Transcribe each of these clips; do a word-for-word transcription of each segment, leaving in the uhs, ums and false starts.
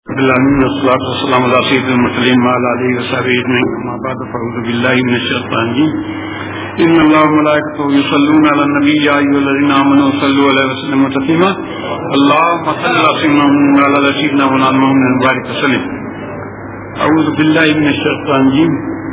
والصلاة والسلام على سيد المرسلين وعلى آله وصحبه أجمعين أما بعد فأعوذ بالله من الشيطان الرجيم إن الله وملائكته يصلون على النبي يا أيها الذين آمنوا صلوا عليه وسلموا تسليما اللهم صل على سيدنا محمد وعلى سيدنا محمد وبارك وسلم. أعوذ بالله من الشيطان الرجيم.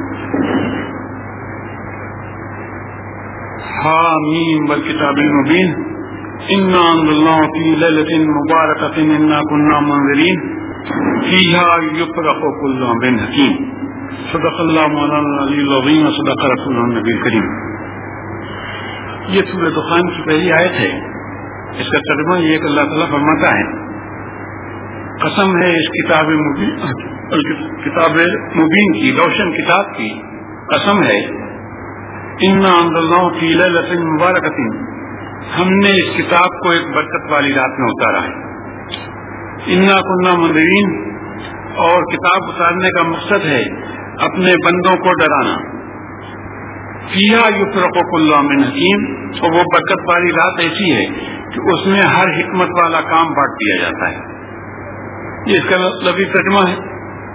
حاميم والكتاب المبين إنا أنزلناه في ليلة مباركة إنا كنا منذرين فيها يفرق كل أمر حكيم. صدق اللہ مولانا العلی العظیم صدق رسول النبی الکریم. یہ سورہ دخان کی پہلی آیت ہے. اس کا ترجمہ یہ کہ اللہ تعالیٰ فرماتا ہے قسم ہے اس کتاب مبین کتاب مبین کی روشن کتاب کی قسم ہے انا انزلناہ فی لیلۃ مبارکۃ ہم نے اس کتاب کو ایک برکت والی رات میں اتارا ہے. انا کنا منذرین اور کتاب اتارنے کا مقصد ہے اپنے بندوں کو ڈرانا. فیہا یفرق کل امر حکیم اور وہ برکت والی رات ایسی ہے کہ اس میں ہر حکمت والا کام بانٹ دیا جاتا ہے. یہ اس کا لفظی ترجمہ ہے.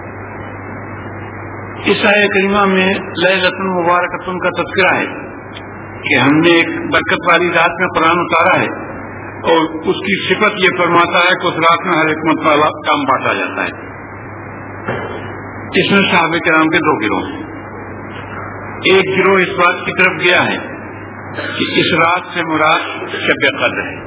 اس آیہ کریمہ میں لیلۃ مبارکۃ کا تذکرہ ہے کہ ہم نے ایک برکت والی رات میں قرآن اتارا ہے اور اس کی صفت یہ فرماتا ہے کہ اس رات میں ہر حکمت والا کام بانٹا جاتا ہے. اس میں صحابہ کرام کے دو گروہ ہیں. ایک گروہ اس بات کی طرف گیا ہے کہ اس رات سے مراد شب قدر ہے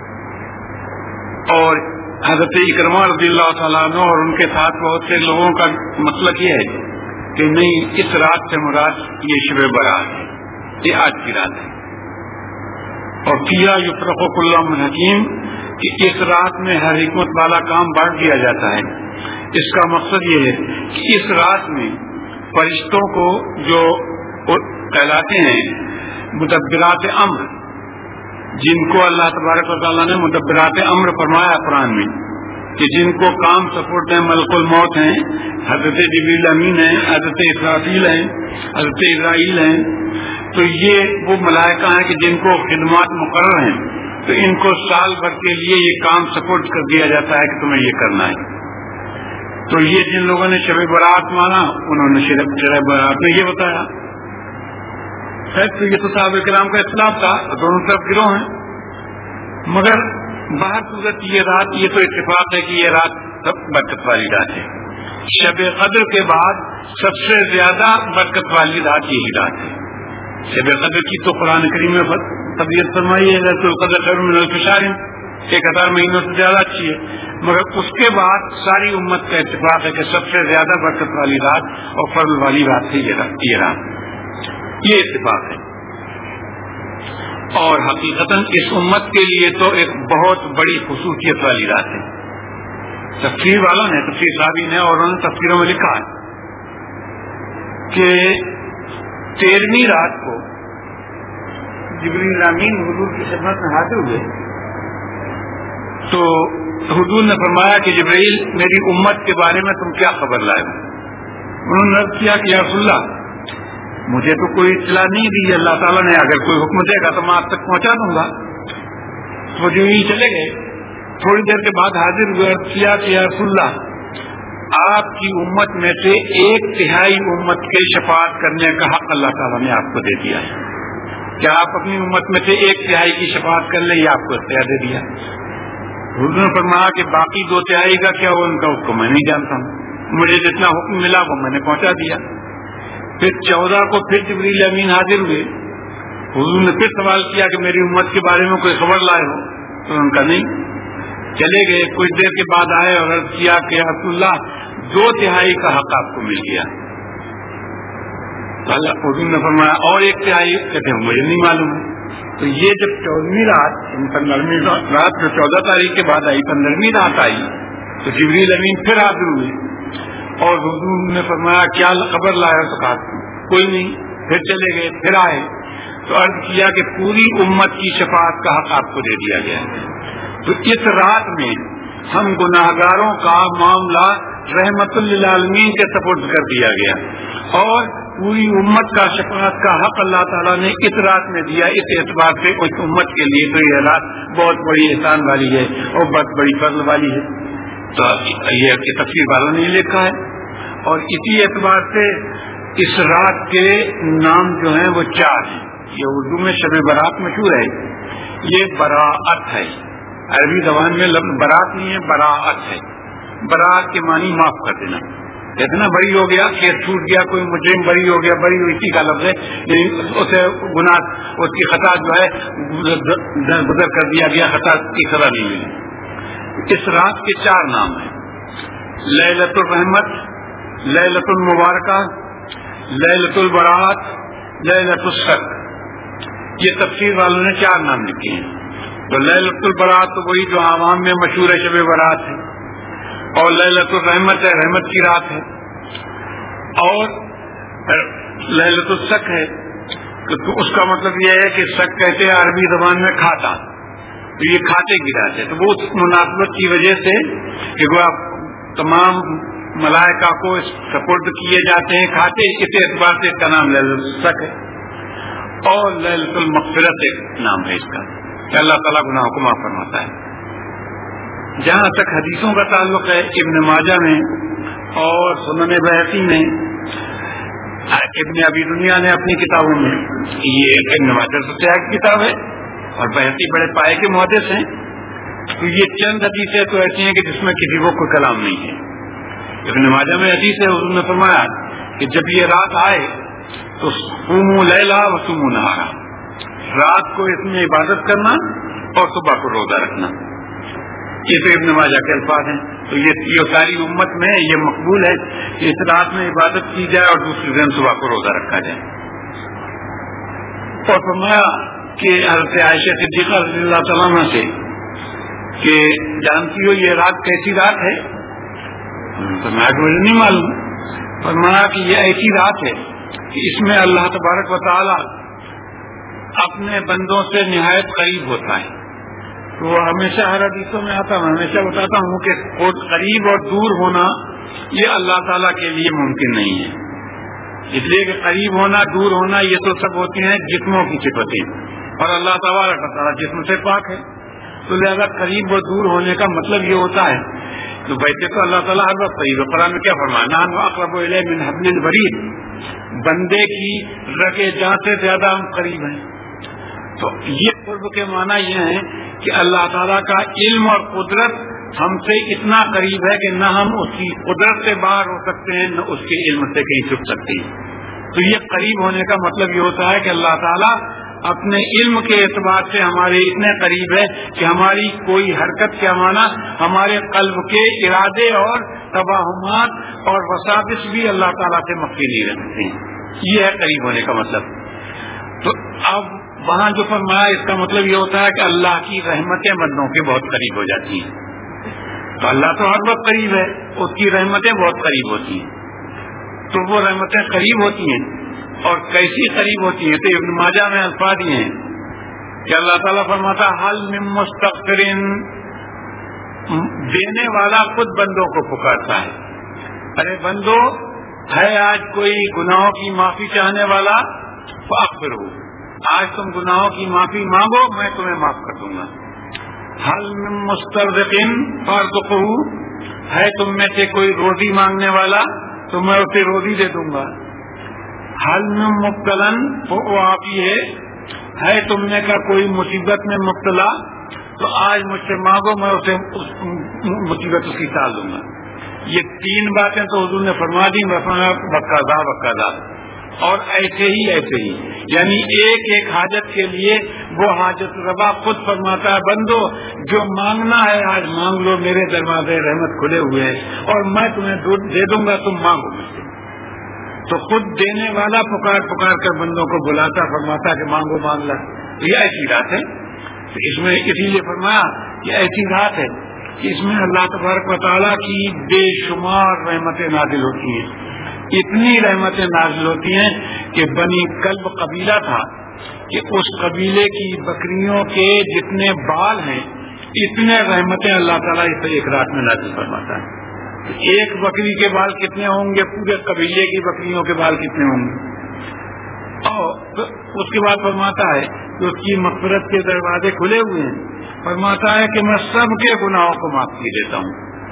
اور حضرت اکرمہ رضی اللہ تعالیٰ عنہ اور ان کے ساتھ بہت سے لوگوں کا مسلک یہ ہے کہ نہیں اس رات سے مراد یہ شب برات ہے، یہ آج کی رات ہے. اور فیہا یفرق کل امر حکیم کہ اس رات میں ہر حکمت والا کام بانٹ دیا جاتا ہے. اس کا مقصد یہ ہے کہ اس رات میں فرشتوں کو جو کہلاتے ہیں مدبرات امر، جن کو اللہ تبارک و تعالیٰ نے مدبرات امر فرمایا قرآن میں کہ جن کو کام سپورٹ ہیں، ملک الموت ہیں، حضرت جبریل امین ہیں، حضرت اسرافیل ہیں، حضرت اسرائیل ہیں. تو یہ وہ ملائکہ ہیں کہ جن کو خدمات مقرر ہیں، تو ان کو سال بھر کے لیے یہ کام سپورٹ کر دیا جاتا ہے کہ تمہیں یہ کرنا ہے. تو یہ جن لوگوں نے شب برات مانا انہوں نے شب برات میں یہ بتایا. خیر تو یہ تو صحابہ کرام کا اختلاف تھا، دونوں طرف گروہ ہیں. مگر باہر صورت یہ رات یہ تو اتفاق ہے کہ یہ رات سب برکت والی رات ہے. شب قدر کے بعد سب سے زیادہ برکت والی رات یہی رات ہے. شب قدر کی تو قرآن کریم میں طبیعت فرمائی ہے لیلۃ القدر خیر من الف شہر، ایک ہزار مہینوں سے زیادہ اچھی ہے. مگر اس کے بعد ساری امت کا اتفاق ہے کہ سب سے زیادہ برکت والی رات اور فضل والی رات ہے یہ رات. یہ اتفاق ہے. اور حقیقتاً اس امت کے لیے تو ایک بہت بڑی خصوصیت والی رات ہے. تفسیر والوں نے تفسیر صحابی نے اور انہوں نے تفسیروں میں لکھا ہے کہ تیرہویں رات کو جبریل امین حضور کی خدمت میں حاضر ہوئے تو حضور نے فرمایا کہ جبریل میری امت کے بارے میں تم کیا خبر لائے ہو؟ انہوں نے عرض کیا کہ یا رسول اللہ مجھے تو کوئی اطلاع نہیں دی اللہ تعالیٰ نے، اگر کوئی حکم دے گا تو میں آپ تک پہنچا دوں گا. وہ جو یہیں چلے گئے. تھوڑی دیر کے بعد حاضر ہوئے عرض کیا کہ یا رسول اللہ آپ کی امت میں سے ایک تہائی امت کے شفاعت کرنے کا حق اللہ تعالیٰ نے آپ کو دے دیا ہے. کیا آپ اپنی امت میں سے ایک تہائی کی شفاعت کر لیں، یہ آپ کو اختیار دے دیا. حضور نے فرمایا کہ باقی دو تہائی کا کیا ہو ان کا حکم میں نہیں جانتا ہوں، مجھے جتنا حکم ملا وہ میں نے پہنچا دیا. پھر چودہ کو پھر جبریل امین حاضر ہوئے. حضور نے پھر سوال کیا کہ میری امت کے بارے میں کوئی خبر لائے ہو؟ تو ان کا نہیں. چلے گئے. کچھ دیر کے بعد آئے اور عرض کیا کہ رسول اللہ دو تہائی کا حق آپ کو مل گیا. حضور نے فرمایا اور ایک تہائی؟ کہتے ہیں مجھے نہیں معلوم. تو یہ جب چودہویں رات پندرہویں رات جو چودہ تاریخ کے بعد آئی پندرہویں رات آئی تو جبریل امین پھر حاضر ہوئے اور حضور نے فرمایا کیا خبر لایا؟ تو کہا کوئی نہیں. پھر چلے گئے. پھر آئے تو عرض کیا کہ پوری امت کی شفاعت کا حق آپ کو دے دیا گیا. تو اس رات میں ہم گناہگاروں کا معاملہ رحمت للعالمین کے سپرد کر دیا گیا اور پوری امت کا شفاعت کا حق اللہ تعالیٰ نے اس رات میں دیا. اس اعتبار سے اس امت کے لیے تو یہ رات بہت بڑی احسان والی ہے اور بہت بڑی فضل والی ہے. تو یہ تفسیر والوں نے لکھا ہے. اور اسی اعتبار سے اس رات کے نام جو ہیں وہ چار ہیں. یہ اردو میں شب برات مشہور ہے. یہ براءت ہے. عربی زبان میں لفظ برات نہیں ہے، براءت ہے. برات کے معنی معاف کر دینا. اتنا بری ہو گیا، کیس چھوٹ گیا، کوئی مجرم بری ہو گیا، بری اسی کا لفظ ہے. اسے گناہ، اس کی خطا جو ہے گزر کر دیا گیا، خطا کی سزا نہیں ملی. اس رات کے چار نام ہیں: لیلۃ الرحمت، لیلۃ المبارکہ، لیلۃ البراءت، لیلۃ الشک. یہ تفسیر والوں نے چار نام لکھے ہیں. تو لیلۃ البراءت تو وہی جو عوام میں مشہور ہے، شب برات ہے. اور لیلۃ الرحمت ہے، رحمت کی رات ہے. اور لیلۃ الشک ہے، تو اس کا مطلب یہ ہے کہ شک کہتے ہیں عربی زبان میں کھاتا، تو یہ کھاتے کی رات ہے. تو وہ اس مناسبت کی وجہ سے کہ وہ تمام ملائکہ کو سپرد کیے جاتے ہیں کھاتے، اس اعتبار سے اس کا نام لیلۃ الشک ہے. اور لیلۃ المغفرت ایک نام ہے اس کا، کہ اللہ تعالیٰ گناہوں کو معاف فرماتا ہے. جہاں تک حدیثوں کا تعلق ہے، ابن ماجہ میں اور سنن بہقی میں، ابن ابی دنیا نے اپنی کتابوں میں، یہ ابن ماجہ سب سے آگے کتاب ہے اور بہقی بڑے پائے کے محدث ہیں، تو یہ چند حدیثیں تو ایسی ہیں کہ جس میں کسی کو کوئی کلام نہیں ہے. ابن ماجہ میں حدیث ہے، حضور نے فرمایا کہ جب یہ رات آئے تو قوموا لیلا وصوموا نہارا، رات کو اس میں عبادت کرنا اور صبح کو روزہ رکھنا. یہ تو ابن ماجہ کے الفاظ ہیں. تو یہ ساری امت میں یہ مقبول ہے کہ اس رات میں عبادت کی جائے اور دوسرے دن صبح کو روزہ رکھا جائے. اور فرمایا کہ حضرت عائشہ صدیقہ رضی اللہ تعالیٰ عنہ سے کہ جانتی ہو یہ رات کیسی رات ہے؟ فرمایا کہ مجھے نہیں معلوم. فرمایا کہ یہ ایسی رات ہے کہ اس میں اللہ تبارک و تعالی اپنے بندوں سے نہایت قریب ہوتا ہے. تو ہمیشہ ہر حدیثوں میں آتا ہوں، ہمیشہ بتاتا ہوں کہ قریب اور دور ہونا یہ اللہ تعالیٰ کے لیے ممکن نہیں ہے. اس لیے کہ قریب ہونا، دور ہونا یہ تو سب ہوتی ہیں جسموں کی صفتیں، اور اللہ تبارک و تعالیٰ جسم سے پاک ہے. تو لہذا قریب اور دور ہونے کا مطلب یہ ہوتا ہے. تو ویسے تو اللہ تعالیٰ ہر وقت قریب ہے. قرآن میں کیا فرمانا، اقرب الیہ من حبل الورید، بندے کی رگے جان سے زیادہ ہم قریب ہیں. تو یہ قرب کے معنی یہ ہے کہ اللہ تعالیٰ کا علم اور قدرت ہم سے اتنا قریب ہے کہ نہ ہم اس کی قدرت سے باہر ہو سکتے ہیں، نہ اس کے علم سے کہیں چھپ سکتے ہیں. تو یہ قریب ہونے کا مطلب یہ ہوتا ہے کہ اللہ تعالیٰ اپنے علم کے اعتبار سے ہمارے اتنے قریب ہے کہ ہماری کوئی حرکت کیا معنی، ہمارے قلب کے ارادے اور توہمات اور وساوس بھی اللہ تعالیٰ سے مخفی نہیں رکھتے ہیں. یہ ہے قریب ہونے کا مطلب. تو اب وہاں جو فرمایا اس کا مطلب یہ ہوتا ہے کہ اللہ کی رحمتیں بندوں کے بہت قریب ہو جاتی ہیں. تو اللہ تو ہر وقت قریب ہے، اس کی رحمتیں بہت قریب ہوتی ہیں. تو وہ رحمتیں قریب ہوتی ہیں، اور کیسی قریب ہوتی ہیں؟ تو ابن ماجہ میں الفاظ یہ ہیں کہ اللہ تعالیٰ فرماتا حل من مستغفر، دینے والا خود بندوں کو پکارتا ہے، ارے بندو ہے آج کوئی گناہوں کی معافی چاہنے والا، فاغفروا، آج تم گناہوں کی معافی مانگو میں تمہیں معاف کر دوں گا. حل من مسترزق فارزقہ، ہے تم میں سے کوئی روزی مانگنے والا تو میں اسے روزی دے دوں گا. حل من مبتلا، وہ آپ ہی ہے، ہے تم نے کا کوئی مصیبت میں مبتلا تو آج مجھ سے مانگو میں اسے مصیبت اس کی ٹال دوں گا. یہ تین باتیں تو حضور نے فرما دی، بقاضا بقاضا، اور ایسے ہی ایسے ہی، یعنی ایک ایک حاجت کے لیے وہ حاجت روا خود فرماتا ہے بندو جو مانگنا ہے آج مانگ لو، میرے دروازے رحمت کھلے ہوئے ہیں اور میں تمہیں دے دوں گا، تم مانگو مجھ سے. تو خود دینے والا پکار پکار کر بندوں کو بلاتا فرماتا کہ مانگو مانگ لا. یہ ایسی رات ہے. اس میں اسی لیے فرمایا کہ ایسی رات ہے کہ اس میں اللہ تبارک و تعالیٰ کی بے شمار رحمتیں نازل ہوتی ہیں. اتنی رحمتیں نازل ہوتی ہیں کہ بنی کلب قبیلہ تھا کہ اس قبیلے کی بکریوں کے جتنے بال ہیں اتنے رحمتیں اللہ تعالیٰ اس ایک رات میں نازل فرماتا ہے. ایک بکری کے بال کتنے ہوں گے، پورے قبیلے کی بکریوں کے بال کتنے ہوں گے. اور اس کے بعد فرماتا ہے کہ اس کی مغفرت کے دروازے کھلے ہوئے ہیں. فرماتا ہے کہ میں سب کے گناہوں کو معاف کر دیتا ہوں.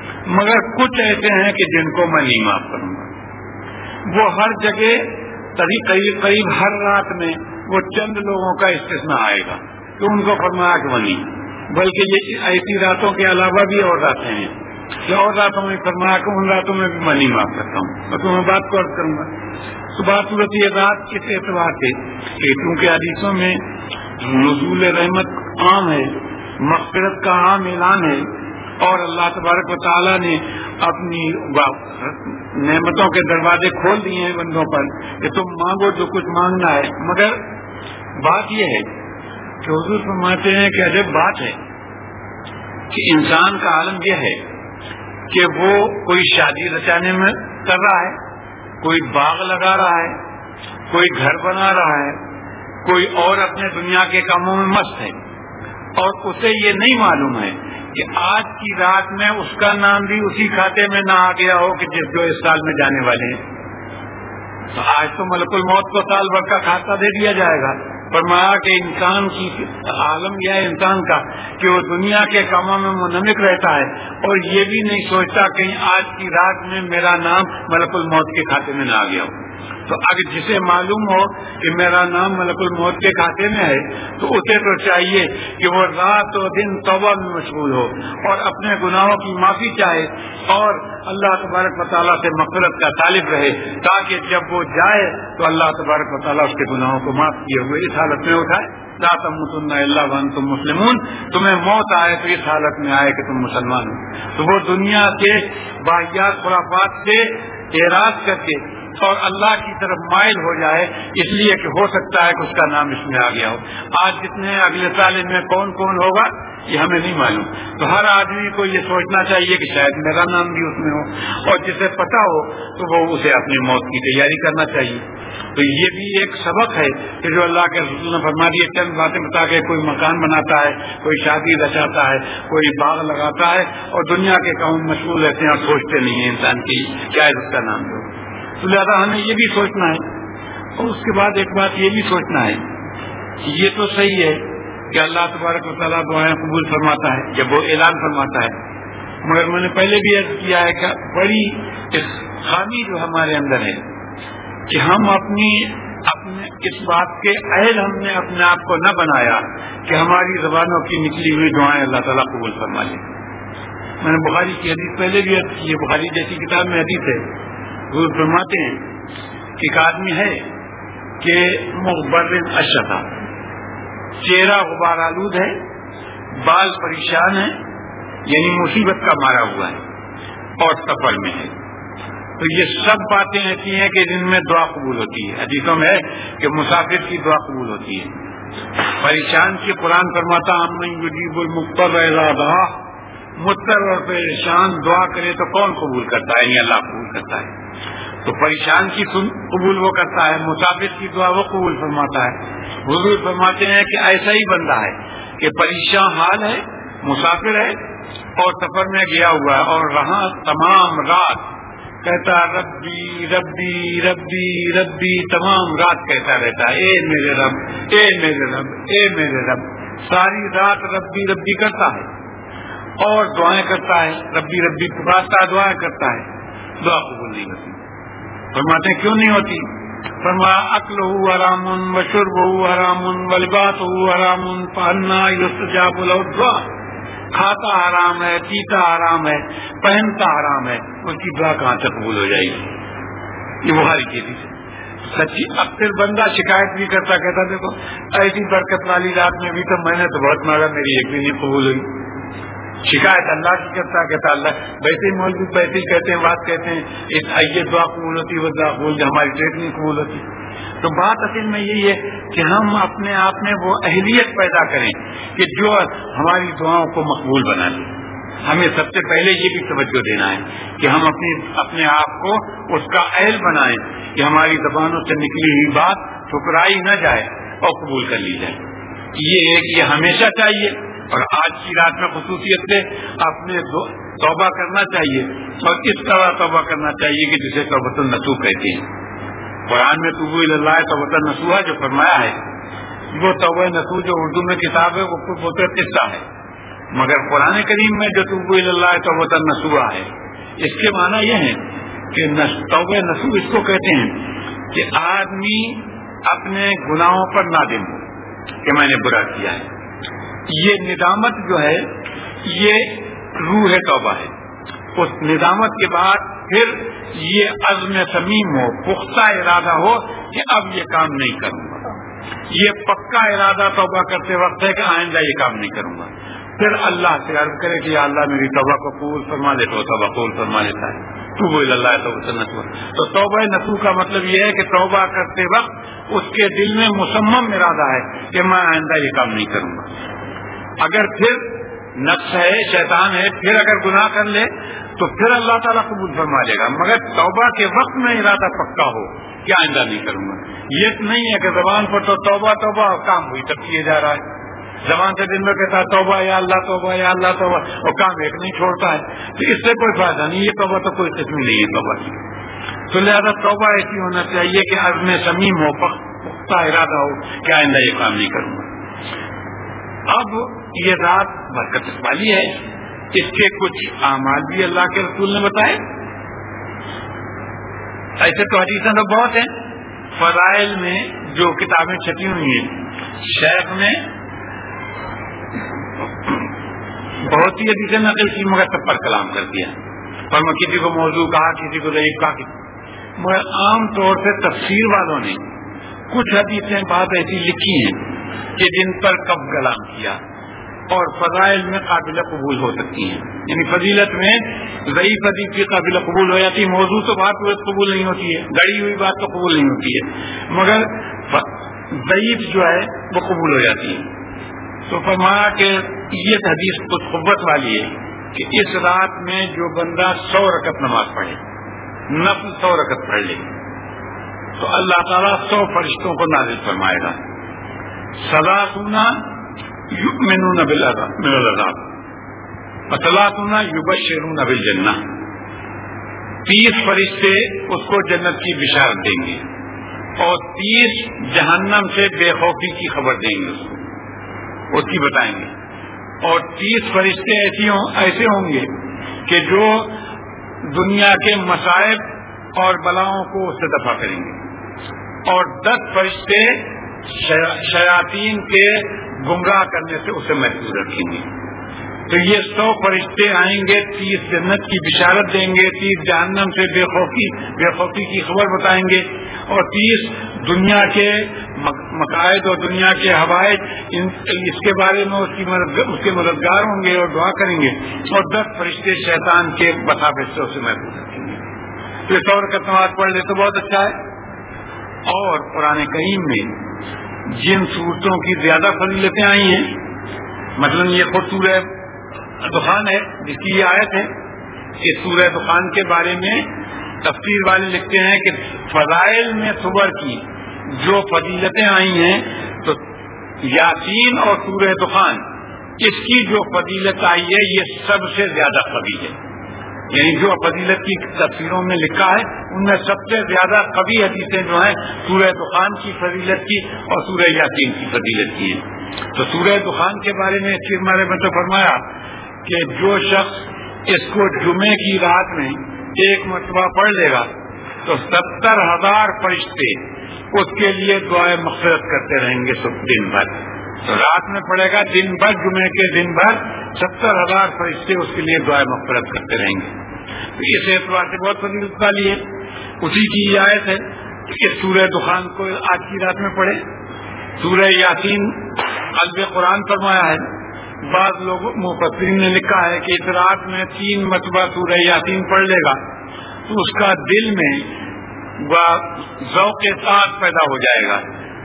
مگر کچھ ایسے ہیں کہ جن کو میں نہیں معاف کروں گا. وہ ہر جگہ قریب قریب ہر رات میں وہ چند لوگوں کا استثناء آئے گا کہ ان کو فرمایا کہ وہ نہیں, بلکہ یہ ایسی راتوں کے علاوہ بھی اور راتیں ہیں کہ اور راتوں میں فرمایا کہ ان راتوں میں بھی میں نہیں معاف کرتا ہوں. میں تمہیں بات کو عرض کروں گا. تو بات صورت یہ رات کس اعتبار سے کہ کیونکہ حدیثوں میں نزول رحمت عام ہے, مغفرت کا عام اعلان ہے, اور اللہ تبارک و تعالیٰ نے اپنی نعمتوں کے دروازے کھول دیے ہیں بندوں پر کہ تم مانگو جو کچھ مانگنا ہے. مگر بات یہ ہے کہ حضور فرماتے ہیں کہ عجب بات ہے کہ انسان کا عالم یہ ہے کہ وہ کوئی شادی رچانے میں کر رہا ہے, کوئی باغ لگا رہا ہے, کوئی گھر بنا رہا ہے, کوئی اور اپنے دنیا کے کاموں میں مست ہے, اور اسے یہ نہیں معلوم ہے کہ آج کی رات میں اس کا نام بھی اسی کھاتے میں نہ آ گیا ہو کہ جس جو اس سال میں جانے والے ہیں. تو آج تو ملک الموت کو سال بھر کا کھاتا دے دیا جائے گا. فرمایا کہ انسان کی عالم یہ ہے انسان کا کہ وہ دنیا کے کاموں میں منہمک رہتا ہے اور یہ بھی نہیں سوچتا کہ آج کی رات میں میرا نام ملک الموت کے کھاتے میں نہ آ گیا ہو. تو اگر جسے معلوم ہو کہ میرا نام ملک الموت کے کھاتے میں ہے تو اسے تو چاہیے کہ وہ رات و دن توبہ میں مشغول ہو اور اپنے گناہوں کی معافی چاہے اور اللہ تبارک و تعالیٰ سے مغفرت کا طالب رہے, تاکہ جب وہ جائے تو اللہ تبارک و تعالیٰ اس کے گناہوں کو معاف کیے ہوئے اس حالت میں اٹھائے. لا تموتن الا وانتم مسلمون, تمہیں موت آئے تو اس حالت میں آئے کہ تم مسلمان ہو. تو وہ دنیا کے باحیات خرافات سے اعراض کر کے اور اللہ کی طرف مائل ہو جائے, اس لیے کہ ہو سکتا ہے کہ اس کا نام اس میں آ گیا ہو. آج جتنے اگلے سال میں کون کون ہوگا یہ ہمیں نہیں معلوم. تو ہر آدمی کو یہ سوچنا چاہیے کہ شاید میرا نام بھی اس میں ہو, اور جسے پتا ہو تو وہ اسے اپنی موت کی تیاری کرنا چاہیے. تو یہ بھی ایک سبق ہے کہ جو اللہ کے رسول نے فرما دیے, چند باتیں بتا کے کوئی مکان بناتا ہے, کوئی شادی رچاتا ہے, کوئی باغ لگاتا ہے اور دنیا کے کام مشغول رہتے ہیں اور سوچتے نہیں ہیں انسان کی کیا ہے اس کا نام دو. تو لہٰذا ہمیں یہ بھی سوچنا ہے. اور اس کے بعد ایک بات یہ بھی سوچنا ہے کہ یہ تو صحیح ہے کہ اللہ تبارک و تعالیٰ دعائیں قبول فرماتا ہے جب وہ اعلان فرماتا ہے, مگر میں نے پہلے بھی عرض کیا ہے کہ بڑی خامی جو ہمارے اندر ہے کہ ہم اپنی اپنے اس بات کے اہل ہم نے اپنے آپ کو نہ بنایا کہ ہماری زبانوں کی نکلی ہوئی دعائیں اللہ تعالیٰ قبول فرما لے. میں نے بخاری کی حدیث پہلے بھی عرض کی ہے, بخاری جیسی کتاب میں حدیث ہے, وہ فرماتے ہیں کہ ایک آدمی ہے کہ مغبرن اشتا, چہرہ غبار آلود ہے, بال پریشان ہے, یعنی مصیبت کا مارا ہوا ہے اور سفر میں ہے. تو یہ سب باتیں ایسی ہیں کہ جن میں دعا قبول ہوتی ہے. حدیثوں میں ہے کہ مسافر کی دعا قبول ہوتی ہے. پریشان کی قرآن فرماتا امن یجیب المضطر اذا دعا, مضطر اور پریشان دعا کرے تو کون قبول کرتا ہے؟ یعنی اللہ قبول کرتا ہے. تو پریشان کی قبول وہ کرتا ہے, مسافر کی دعا وہ قبول فرماتا ہے. حضور فرماتے ہیں کہ ایسا ہی بندہ ہے کہ پریشان حال ہے, مسافر ہے اور سفر میں گیا ہوا ہے اور رہا تمام رات کہتا ربی ربی ربی ربی, تمام رات کہتا رہتا ہے اے میرے رب اے میرے رب اے میرے رب. ساری رات ربی ربی کرتا ہے اور دعائیں کرتا ہے, ربی ربی پکارتا ہے, دعائیں کرتا ہے, دعا قبول نہیں ہوتی. فرماتے ہیں کیوں نہیں ہوتی؟ فرمایا اکلہ حرام وشربہ حرام ولباسہ حرام فانا یستجاب لہ الدعاء, کھاتا حرام ہے, پیتا حرام ہے, پہنتا حرام ہے, اس کی دعا کہاں سے قبول ہو جائے گی؟ یہ بخاری کی حدیث ہے. سچی اب پھر بندہ شکایت بھی کرتا, کہتا دیکھو ایسی برکت والی رات میں بھی تو میں نے تو بہت مانگا, میری ایک بھی نہیں قبول ہوئی. شکایت اللہ کی کرتا, کہتا اللہ ویسے ہی مولوی ویسے ہی کہتے ہیں, بات کہتے ہیں یہ دعا قبول ہوتی, وہ دعا قبول, ہماری ٹریٹ نہیں قبول ہوتی. تو بات اصل میں یہی ہے کہ ہم اپنے آپ میں وہ اہلیت پیدا کریں کہ جو ہماری دعاؤں کو مقبول بنا لیں. ہمیں سب سے پہلے یہ بھی توجہ دینا ہے کہ ہم اپنی اپنے آپ کو اس کا اہل بنائیں کہ ہماری زبانوں سے نکلی ہوئی بات ٹھکرائی نہ جائے اور قبول کر لی جائے. یہ ایک یہ ہمیشہ چاہیے, اور آج کی رات میں خصوصیت سے اپنے توبہ کرنا چاہیے, اور اس طرح توبہ کرنا چاہیے کہ جسے توبۃ النصوح کہتے ہیں. قرآن میں توبوا الی اللہ توبۃ النصوح جو فرمایا ہے, وہ توبہ نصوح جو اردو میں کتاب ہے وہ بہت قصہ ہے. مگر قرآن کریم میں جو توبوا الی اللہ توبۃ نصوحا ہے، اس کے معنی یہ ہے کہ توبہ نصوح اس کو کہتے ہیں کہ آدمی اپنے گناہوں پر نادم ہو کہ میں نے برا کیا ہے. یہ ندامت جو ہے یہ روح توبہ ہے. اس ندامت کے بعد پھر یہ عزم صمیم ہو، پختہ ارادہ ہو کہ اب یہ کام نہیں کروں گا. یہ پکا ارادہ توبہ کرتے وقت ہے کہ آئندہ یہ کام نہیں کروں گا. پھر اللہ سے عرض کرے کہ یا اللہ میری توبہ کو قبول فرما لے، تو توبہ قبول فرما لیتا ہے. توبوا الی اللہ توبۃ نصوحا. تو توبہ نصوح کا مطلب یہ ہے کہ توبہ کرتے وقت اس کے دل میں مصمم ارادہ ہے کہ میں آئندہ یہ کام نہیں کروں گا. اگر پھر نفس ہے، شیطان ہے، پھر اگر گناہ کر لے تو پھر اللہ تعالیٰ قبول فرما لے گا، مگر توبہ کے وقت میں ارادہ پکا ہو کہ آئندہ نہیں کروں گا. یہ نہیں ہے کہ زبان پر تو توبہ توبہ کام ہوئی تب کیے جا رہا ہے. زبان سے دن میں کہتا ہے توبہ یا اللہ توبہ یا اللہ توبہ، اور کام ایک نہیں چھوڑتا ہے، تو اس سے کوئی فائدہ نہیں. یہ توبہ تو کوئی قسم نہیں ہے توبہ کی. تو لہٰذا توبہ ایسی ہونا چاہیے کہ عزم صمیم ہو، پختہ ارادہ ہو کہ آئندہ یہ کام نہیں کروں گا. اب یہ رات برکت والی ہے، اس کے کچھ اعمال بھی اللہ کے رسول نے بتائے. ایسے تو حدیثیں تو بہت ہیں. فضائل میں جو کتابیں چھپی ہوئی ہیں، شیخ نے بہت ہی حدیثیں نقل کی مگر سب پر کلام کر دیا. پر میں کسی کو موضوع کہا، کسی کو ضعیف کہا. مگر عام طور سے تفسیر والوں نے کچھ حدیثیں بات ایسی لکھی ہیں کہ جن پر کب کلام کیا اور فضائل میں قابل قبول ہو سکتی ہیں. یعنی فضیلت میں ضعیف حدیث کی قابل قبول ہو جاتی ہے، موضوع تو بات قبول نہیں ہوتی ہے، گڑی ہوئی بات تو قبول نہیں ہوتی ہے، مگر ضعیف جو ہے وہ قبول ہو جاتی ہے. تو فرمایا کہ یہ حدیث کچھ قوت والی ہے کہ اس رات میں جو بندہ سو رکعت نماز پڑھے، نفل سو رکعت پڑھ لے، تو اللہ تعالیٰ سو فرشتوں کو نازل فرمائے گا. ثلاثون یؤمنون بالعذاب وثلاثون یبشرون بالجنہ. تیس فرشتے اس کو جنت کی بشارت دیں گے اور تیس جہنم سے بے خوفی کی خبر دیں گے، اس کو اس کی بتائیں گے. اور تیس فرشتے ایسی ہوں ایسے ہوں گے کہ جو دنیا کے مصائب اور بلاؤں کو اس سے دفع کریں گے. اور دس فرشتے شیاطین کے گمراہ کرنے سے اسے محفوظ رکھیں گے. تو یہ سو فرشتے آئیں گے، تیس جنت کی بشارت دیں گے، تیس جہنم سے بے خوفی بے خوفی کی خبر بتائیں گے، اور تیس دنیا کے مقاصد اور دنیا کے حوائج اس کے بارے میں اس کی مدد اس کے مددگار ہوں گے اور دعا کریں گے. اور دس فرشتے شیطان کے مسافر سے اسے محفوظ رکھیں گے. تو یہ سو رکعت نماز پڑھ لے تو بہت اچھا ہے. اور قرآن کریم میں جن صورتوں کی زیادہ فضیلتیں آئی ہیں، مثلا یہ خود سورہ دخان ہے جس کی یہ آیت ہے، اس سورہ دخان کے بارے میں تفسیر والے لکھتے ہیں کہ فضائل میں صبر کی جو فضیلتیں آئی ہیں تو یاسین اور سورہ دخان اس کی جو فضیلت آئی ہے یہ سب سے زیادہ قوی ہے. یعنی جو فضیلت کی تفسیروں میں لکھا ہے ان میں سب سے زیادہ قوی حدیثیں جو ہیں سورہ دخان کی فضیلت کی اور سورہ یاسین کی فضیلت کی ہیں. تو سورہ دخان کے بارے میں اس بارے میں تو فرمایا کہ جو شخص اس کو جمعے کی رات میں ایک مرتبہ پڑھ لے گا تو ستر ہزار فرشتے اس کے لیے دعائیں مغفرت کرتے رہیں گے سب دن بھر. تو رات میں پڑھے گا دن بھر، جمعے کے دن بھر ستر ہزار فرشتے اس کے لیے دعائیں مغفرت کرتے رہیں گے. تو اس اعتبار سے بہت فضیلت والی ہے. اسی کی یہ آیت ہے کہ سورہ دخان کو آج کی رات میں پڑھے. سورہ یاسین قلب قرآن فرمایا ہے. بعض لوگوں مفسرین نے لکھا ہے کہ اس رات میں تین مرتبہ سورہ یاسین پڑھ لے گا تو اس کا دل میں ذوق طاعت پیدا ہو جائے گا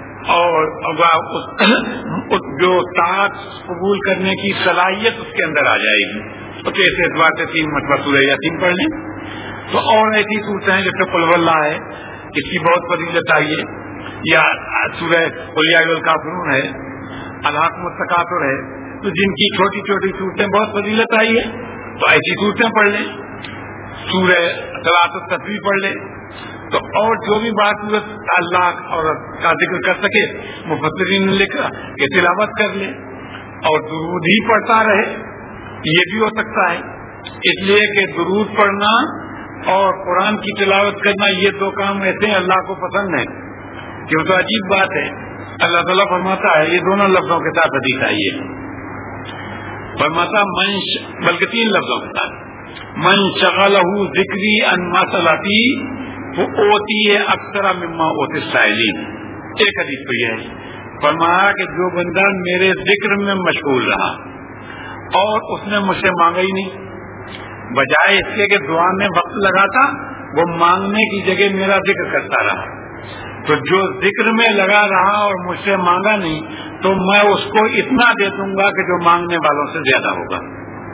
اور جو طاعت قبول کرنے کی صلاحیت اس کے اندر آ جائے گی. تو اس اعتبار سے تین مرتبہ سورہ یاسین پڑھ لیں. تو اور ایسی صورتیں ہیں جیسے قل واللہ ہے، اس کی بہت فضیلت آئی ہے، یا سورہ قل یا ایھا الکافرون ہے، الہاکم التکاثر ہے، تو جن کی چھوٹی چھوٹی صورتیں بہت فضیلت آئی ہے تو ایسی صورتیں پڑھ لیں. سورہ صلاۃ التسبیح پڑھ لیں. تو اور جو بھی بات اللہ اور کا ذکر کر سکے مفسرین نے لکھا کہ تلاوت کر لیں اور درود ہی پڑھتا رہے یہ بھی ہو سکتا ہے، اس لیے کہ درود پڑھنا اور قرآن کی تلاوت کرنا یہ دو کام ایسے ہیں اللہ کو پسند ہے کہ وہ تو عجیب بات ہے. اللہ تعالیٰ فرماتا ہے، یہ دونوں لفظوں کے ساتھ حدیث آئی ہے، فرماتا من ش... بلکہ تین لفظوں کے ساتھ، من شغلہ ذکری عن مصلحتی اوتی ہے اکثر مما اوتی السائلین. ایک حدیث تو یہ ہے، فرمایا کہ جو بندہ میرے ذکر میں مشغول رہا اور اس نے مجھ سے مانگا ہی نہیں، بجائے اس کے کہ دعا میں وقت لگاتا، وہ مانگنے کی جگہ میرا ذکر کرتا رہا، تو جو ذکر میں لگا رہا اور مجھ سے مانگا نہیں تو میں اس کو اتنا دے دوں گا کہ جو مانگنے والوں سے زیادہ ہوگا.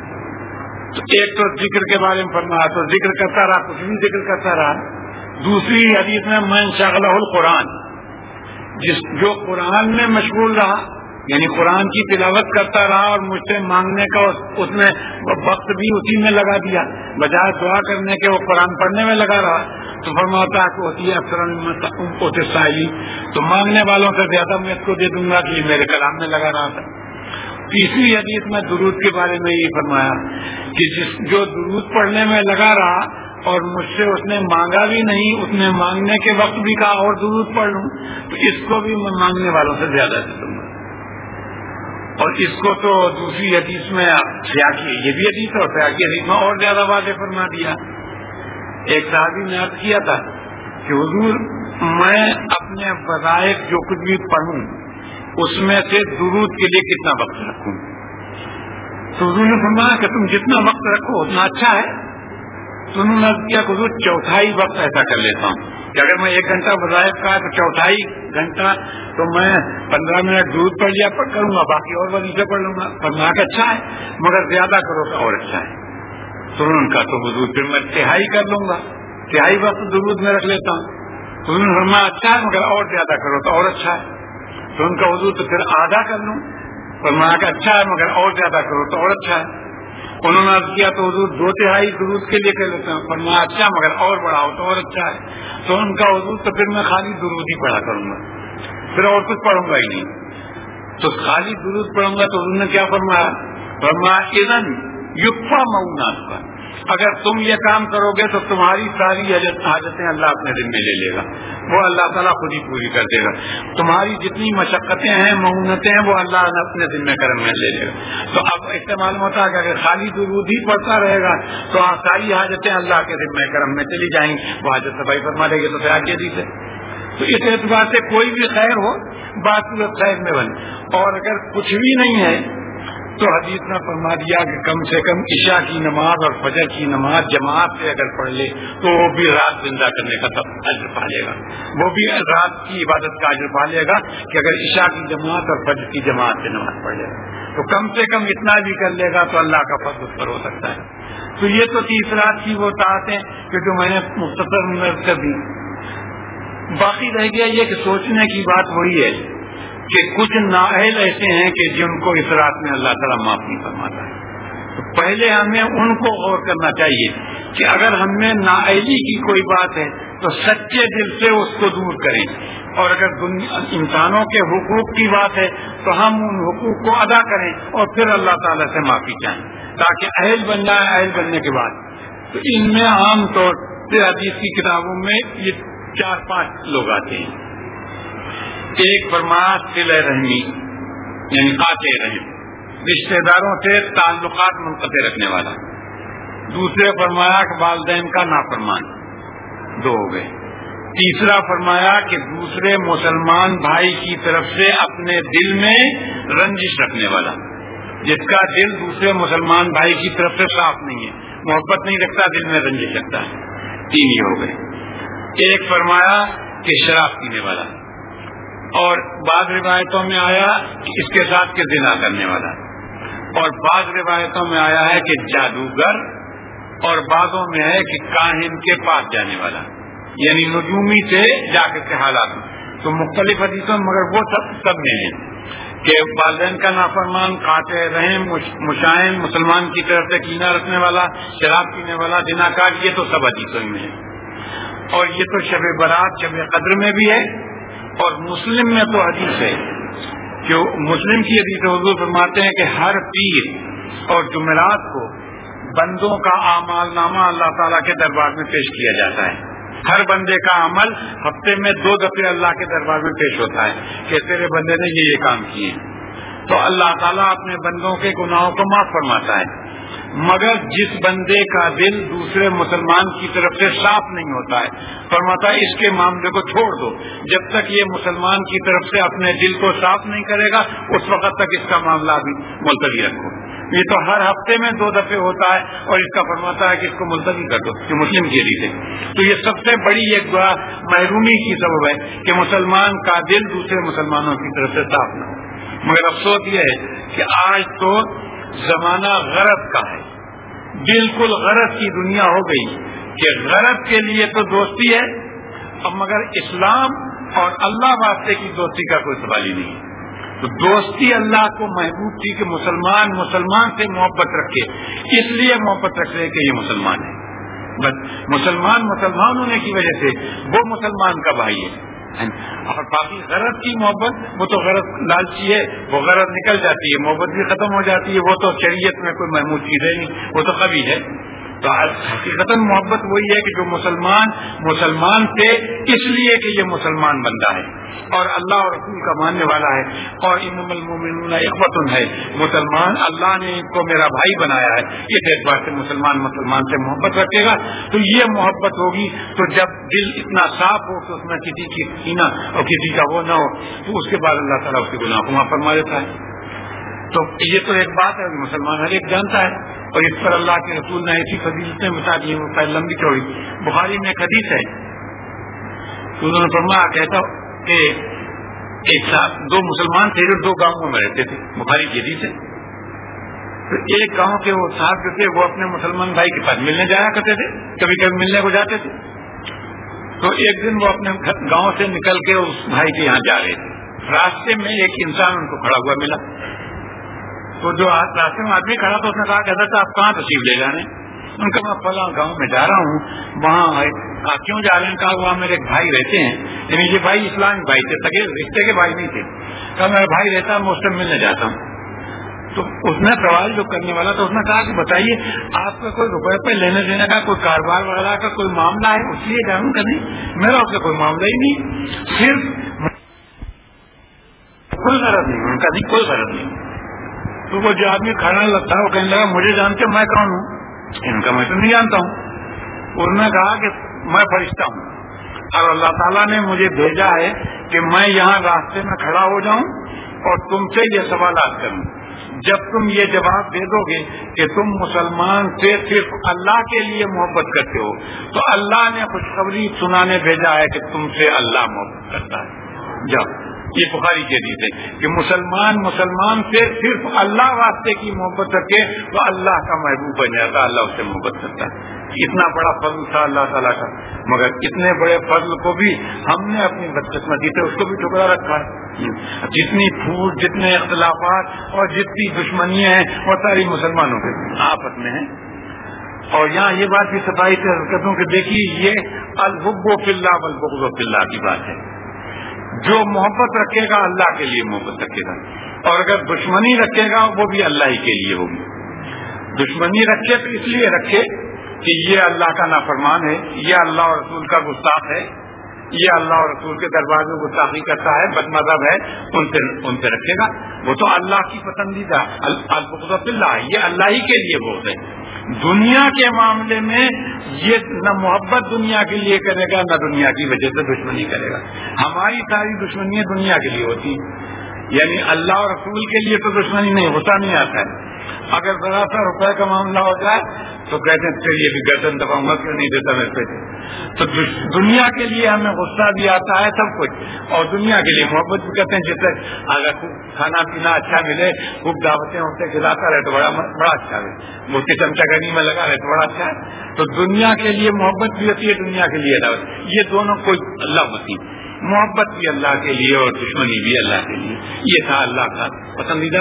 تو ایک تو ذکر کے بارے میں فرمایا، تو ذکر کرتا رہا، کچھ بھی ذکر کرتا رہا. دوسری حدیث میں من شغلہ القرآن، جس جو قرآن میں مشغول رہا، یعنی قرآن کی تلاوت کرتا رہا اور مجھ سے مانگنے کا اس میں وقت بھی اسی میں لگا دیا، بجائے دعا کرنے کے وہ قرآن پڑھنے میں لگا رہا، تو فرماتا ہے کہ ہوتی ہے اکثر سائلی، تو مانگنے والوں سے زیادہ میں اس کو دے دوں گا کہ یہ میرے کلام میں لگا رہا تھا. تیسری حدیث میں درود کے بارے میں یہ فرمایا کہ جس جو درود پڑھنے میں لگا رہا اور مجھ سے اس نے مانگا بھی نہیں، اس نے مانگنے کے وقت بھی کہا اور درود پڑھ لوں، تو اس کو بھی میں مانگنے والوں سے زیادہ دے دوں گا. اور اس کو تو دوسری حدیث میں سیاقی، یہ بھی حدیث اور سیاقی حدیث میں اور زیادہ واضح فرما دیا. ایک صحابی نے عرض کیا تھا کہ حضور میں اپنے وظائف جو کچھ بھی پڑھوں اس میں سے درود کے لیے کتنا وقت رکھوں؟ تو حضور نے فرمایا کہ تم جتنا وقت رکھو اتنا اچھا ہے. تو انہوں نے کیا کہ حضور چوتھائی وقت ایسا کر لیتا ہوں کہ اگر میں ایک گھنٹہ وظائف کا ہے تو چوتھائی گھنٹہ تو میں پندرہ منٹ درود پڑھ لیا پڑھ کروں گا، باقی اور وظیفے پڑھ لوں گا. فرمایا کہ اچھا ہے مگر زیادہ کرو تو اور اچھا ہے. تو ان کا تو حضور پھر میں تہائی کر لوں گا، تہائی وقت درود میں رکھ لیتا ہوں. تو انہوں نے فرمایا اچھا ہے مگر اور زیادہ کرو تو اور اچھا ہے. تو ان کا حضور تو پھر آدھا کر لوں. فرمایا کہ اچھا ہے مگر اور زیادہ کرو تو اور اچھا ہے. انہوں نے عرض کیا تو حضور دو تہائی درود کے لیے کر لیتے ہیں. فرمایا اچھا مگر اور بڑھاؤ تو اور اچھا ہے. تو ان کا حضور تو پھر میں خالی درود ہی پڑھا کروں گا، پھر اور کچھ پڑھوں گا ہی نہیں. تو خالی درود پڑھوں گا تو حضور نے کیا فرمایا؟ فرمایا اذن یکفا مؤنات کا، اگر تم یہ کام کرو گے تو تمہاری ساری حاجتیں اللہ اپنے ذمہ لے لے گا، وہ اللہ تعالیٰ خود ہی پوری کر دے گا. تمہاری جتنی مشقتیں ہیں معونتیں ہیں وہ اللہ اپنے ذمہ کرم میں لے لے گا. تو اب اس سے معلوم ہوتا ہے کہ اگر خالی درود ہی پڑتا رہے گا تو ساری حاجتیں اللہ کے ذمہ کرم میں چلی جائیں گی، وہ حاجت صفائی فرما دے گی. تو خیر کے دیجیے تو اس اعتبار سے کوئی بھی خیر ہو بات خیر میں بنے. اور اگر کچھ بھی نہیں ہے تو حدیث نے فرما دیا کہ کم سے کم عشاء کی نماز اور فجر کی نماز جماعت سے اگر پڑھ لے تو وہ بھی رات زندہ کرنے کا سب اجر پا لے گا، وہ بھی رات کی عبادت کا اجر پا لے گا کہ اگر عشاء کی جماعت اور فجر کی جماعت سے نماز پڑھ لے گا تو کم سے کم اتنا بھی کر لے گا تو اللہ کا فضل اس پر ہو سکتا ہے. تو یہ تو تیس رات کی وہ طاعتیں کہ جو میں نے مختصر میں کر دی. باقی رہ گیا یہ کہ سوچنے کی بات وہی ہے کہ کچھ نااہل ایسے ہیں کہ جن کو اس رات میں اللہ تعالیٰ معاف نہیں فرماتا ہے. تو پہلے ہمیں ان کو غور کرنا چاہیے کہ اگر ہم میں نااہلی کی کوئی بات ہے تو سچے دل سے اس کو دور کریں، اور اگر انسانوں کے حقوق کی بات ہے تو ہم ان حقوق کو ادا کریں اور پھر اللہ تعالیٰ سے معافی چاہیں تاکہ اہل بن جائیں. اہل بننے کے بعد تو ان میں عام طور سے حدیث کی کتابوں میں یہ چار پانچ لوگ آتے ہیں. ایک فرمایا صلہ رحمی یعنی قاطع رحم، رشتہ داروں سے تعلقات منقطع رکھنے والا. دوسرے فرمایا کہ والدین کا نافرمان، دو ہو گئے. تیسرا فرمایا کہ دوسرے مسلمان بھائی کی طرف سے اپنے دل میں رنجش رکھنے والا، جس کا دل دوسرے مسلمان بھائی کی طرف سے صاف نہیں ہے، محبت نہیں رکھتا، دل میں رنجش رکھتا ہے. تین ہی ہو گئے. ایک فرمایا کہ شراب پینے والا، اور بعض روایتوں میں آیا کہ اس کے ساتھ کے زنا کرنے والا، اور بعض روایتوں میں آیا ہے کہ جادوگر، اور بعضوں میں ہے کہ کاہن کے پاس جانے والا یعنی نجومی سے جا کر کے حالات. تو مختلف حدیثوں مگر وہ سب سب میں ہیں کہ والدین کا نافرمان، قاطع رحم، مشائن، مسلمان کی طرف سے کینہ رکھنے والا، شراب پینے والا، زنا کار، یہ تو سب حدیثوں میں ہے. اور یہ تو شب برات شب قدر میں بھی ہے. اور مسلم میں تو حدیث ہے کہ مسلم کی حدیث حضور فرماتے ہیں کہ ہر پیر اور جمعرات کو بندوں کا اعمال نامہ اللہ تعالیٰ کے دربار میں پیش کیا جاتا ہے. ہر بندے کا عمل ہفتے میں دو دفعے اللہ کے دربار میں پیش ہوتا ہے کہ تیرے بندے نے یہ یہ کام کیے. تو اللہ تعالیٰ اپنے بندوں کے گناہوں کو معاف فرماتا ہے. مگر جس بندے کا دل دوسرے مسلمان کی طرف سے صاف نہیں ہوتا ہے, فرماتا ہے اس کے معاملے کو چھوڑ دو, جب تک یہ مسلمان کی طرف سے اپنے دل کو صاف نہیں کرے گا اس وقت تک اس کا معاملہ بھی ملتوی رکھو. یہ تو ہر ہفتے میں دو دفعے ہوتا ہے اور اس کا فرماتا ہے کہ اس کو ملتوی کر دو, یہ مسلم کی حدیث ہے. تو یہ سب سے بڑی ایک بڑا محرومی کی سبب ہے کہ مسلمان کا دل دوسرے مسلمانوں کی طرف سے صاف نہ ہو. مگر افسوس یہ ہے کہ آج تو زمانہ غرض کا ہے, بالکل غرض کی دنیا ہو گئی کہ غرض کے لیے تو دوستی ہے, اب مگر اسلام اور اللہ واسطے کی دوستی کا کوئی سوال ہی نہیں ہے. تو دوستی اللہ کو محبوب تھی کہ مسلمان مسلمان سے محبت رکھے, اس لیے محبت رکھ رہے کہ یہ مسلمان ہے. بس مسلمان مسلمان ہونے کی وجہ سے وہ مسلمان کا بھائی ہے. اور باقی غرض کی محبت وہ تو غرض لالچی ہے, وہ غرض نکل جاتی ہے, محبت بھی ختم ہو جاتی ہے, وہ تو شریعت میں کوئی محمود چیز ہے نہیں, وہ تو کبھی ہے. تو حقیقت محبت وہی ہے کہ جو مسلمان مسلمان تھے اس لیے کہ یہ مسلمان بندہ ہے اور اللہ اور رسول کا ماننے والا ہے, اور انما المؤمنون اخوۃ ہے, مسلمان اللہ نے ان کو میرا بھائی بنایا ہے, اس اعتبار سے مسلمان مسلمان سے محبت رکھے گا. تو یہ محبت ہوگی تو جب دل اتنا صاف ہو کہ اس میں کسی کی کینہ اور کسی کا وہ نہ ہو, تو اس کے بعد اللہ تعالیٰ اس کے گناہ کو معاف فرما دیتا ہے. تو یہ تو ایک بات ہے کہ مسلمان ہر ایک جانتا ہے, اور اس پر اللہ کے رسول نے ایسی فضیلتیں بتا دی ہیں, وہ پہلے لمبی چوڑی. بخاری میں ایک حدیث ہے, انہوں نے فرمایا کہتا کہ ایک ساتھ دو مسلمان تھے جو دو گاؤں میں رہتے تھے, بخاری کی حدیث ہے. تو ایک گاؤں کے وہ صاحب جو تھے وہ اپنے مسلمان بھائی کے پاس ملنے جایا کرتے تھے, کبھی کبھی ملنے کو جاتے تھے. تو ایک دن وہ اپنے گاؤں سے نکل کے اس بھائی کے یہاں جا رہے تھے. راستے میں ایک انسان ان کو کھڑا ہوا ملا. تو جو راستے میں آدمی کھڑا تو اس نے کہا کہ حضرت آپ کہاں تشریف لے جانے؟ ان کا میں فلاں گاؤں میں جا رہا ہوں, وہاں کیوں جا رہے ہیں؟ کہا وہاں میرے ایک بھائی رہتے ہیں, یعنی یہ بھائی اسلامی بھائی تھے, سگے رشتے کے بھائی نہیں تھے. کہا میرا بھائی رہتا ہے, میں اس سے ملنے جاتا ہوں. تو اس نے سوال جو کرنے والا تھا اس نے کہا کہ بتائیے آپ کا کوئی روپے پہ لینے دینے کا کوئی کاروبار وغیرہ کا کوئی معاملہ ہے؟ اس لیے جانوں کہ نہیں, میرا اس سے کوئی معاملہ ہی نہیں, صرف کوئی غرض نہیں, ان کا نہیں کوئی غرض نہیں. تو وہ جو آدمی کھڑا لگتا ہے وہ کہنے لگا مجھے جانتے میں کون ہوں؟ ان کا میں تو نہیں جانتا ہوں. انہوں نے کہا کہ میں فرشتہ ہوں اور اللہ تعالیٰ نے مجھے بھیجا ہے کہ میں یہاں راستے میں کھڑا ہو جاؤں اور تم سے یہ سوالات کروں. جب تم یہ جواب دے دو گے کہ تم مسلمان سے صرف اللہ کے لیے محبت کرتے ہو, تو اللہ نے خوشخبری سنانے بھیجا ہے کہ تم سے اللہ محبت کرتا ہے. جب یہ بخاری کی حدیث ہے کہ مسلمان مسلمان سے صرف اللہ واسطے کی محبت رکھے تو اللہ کا محبوب بن جاتا, اللہ اس سے محبت کرتا ہے. اتنا بڑا فضل تھا اللہ تعالیٰ کا, مگر اتنے بڑے فضل کو بھی ہم نے اپنی بدقسمتی سے اس کو بھی ٹھکرا رکھا ہے. جتنی پھوٹ, جتنے اختلافات اور جتنی دشمنیاں ہیں وہ ساری مسلمانوں کے آپس میں ہیں. اور یہاں یہ بات بھی صفائی سے عرض کرتا ہوں کہ دیکھیے یہ الحب فی اللہ والبغض فی اللہ کی بات ہے. جو محبت رکھے گا اللہ کے لیے محبت رکھے گا, اور اگر دشمنی رکھے گا وہ بھی اللہ ہی کے لیے ہوگی. دشمنی رکھے تو اس لیے رکھے کہ یہ اللہ کا نافرمان ہے, یہ اللہ اور رسول کا گستاخ ہے, یہ اللہ اور رسول کے دربار میں گستاخی کرتا ہے, بد مذہب ہے, ان سے ان سے رکھے گا. وہ تو اللہ کی پسندیدہ البغض فی اللہ, یہ اللہ ہی کے لیے بغض ہے. دنیا کے معاملے میں یہ نہ محبت دنیا کے لیے کرے گا نہ دنیا کی وجہ سے دشمنی کرے گا. ہماری ساری دشمنیاں دنیا کے لیے ہوتی ہیں, یعنی اللہ اور رسول کے لیے تو دشمنی نہیں ہوتا نہیں آتا ہے. اگر ذرا سا روپے کا معاملہ ہو جائے تو کہتے ہیں یہ بھی گردن دباؤں گا, کیوں نہیں دیتا میں پیسے. تو دنیا کے لیے ہمیں غصہ بھی آتا ہے سب کچھ, اور دنیا کے لیے محبت بھی کرتے ہیں. جیسے اگر خوب کھانا پینا اچھا ملے, خوب دعوتیں وقتیں کھلاتا رہے تو بڑا بڑا اچھا ہے, مفتی چمچہ گنی میں لگا رہے تو بڑا اچھا ہے. تو دنیا کے لیے محبت بھی ہوتی ہے, دنیا کے لیے دعوت, یہ دونوں کوئی اللہ ہوتی. محبت بھی اللہ کے لیے اور دشمنی بھی اللہ کے لیے, یہ تھا اللہ کا پسندیدہ.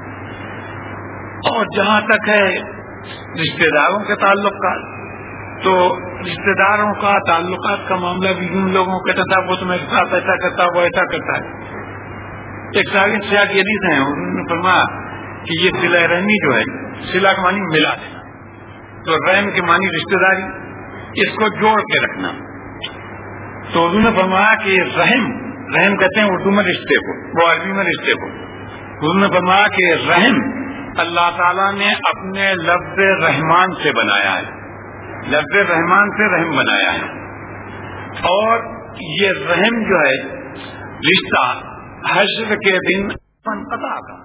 اور جہاں تک ہے رشتے داروں کے تعلق کا, تو رشتے داروں کا تعلقات کا معاملہ بھی ان لوگوں کے تھا, وہ تمہیں ساتھ ایسا کرتا وہ ایسا کرتا ہے. ایک ساری سیاق یہ نہیں ہے, انہوں نے فرمایا کہ یہ صلہ رحمی جو ہے صلہ کا معنی ملا دینا، تو رحم کے معنی رشتہ داری، اس کو جوڑ کے رکھنا. تو حضور نے فرمایا کہ رحم رحم کہتے ہیں اردو میں رشتے کو، وہ عربی میں رشتے کو. حضور نے فرمایا کہ رحم اللہ تعالیٰ نے اپنے لفظ رحمان سے بنایا ہے، لفظ رحمان سے رحم بنایا ہے. اور یہ رحم جو ہے رشتہ حشر کے دن منقطع کا،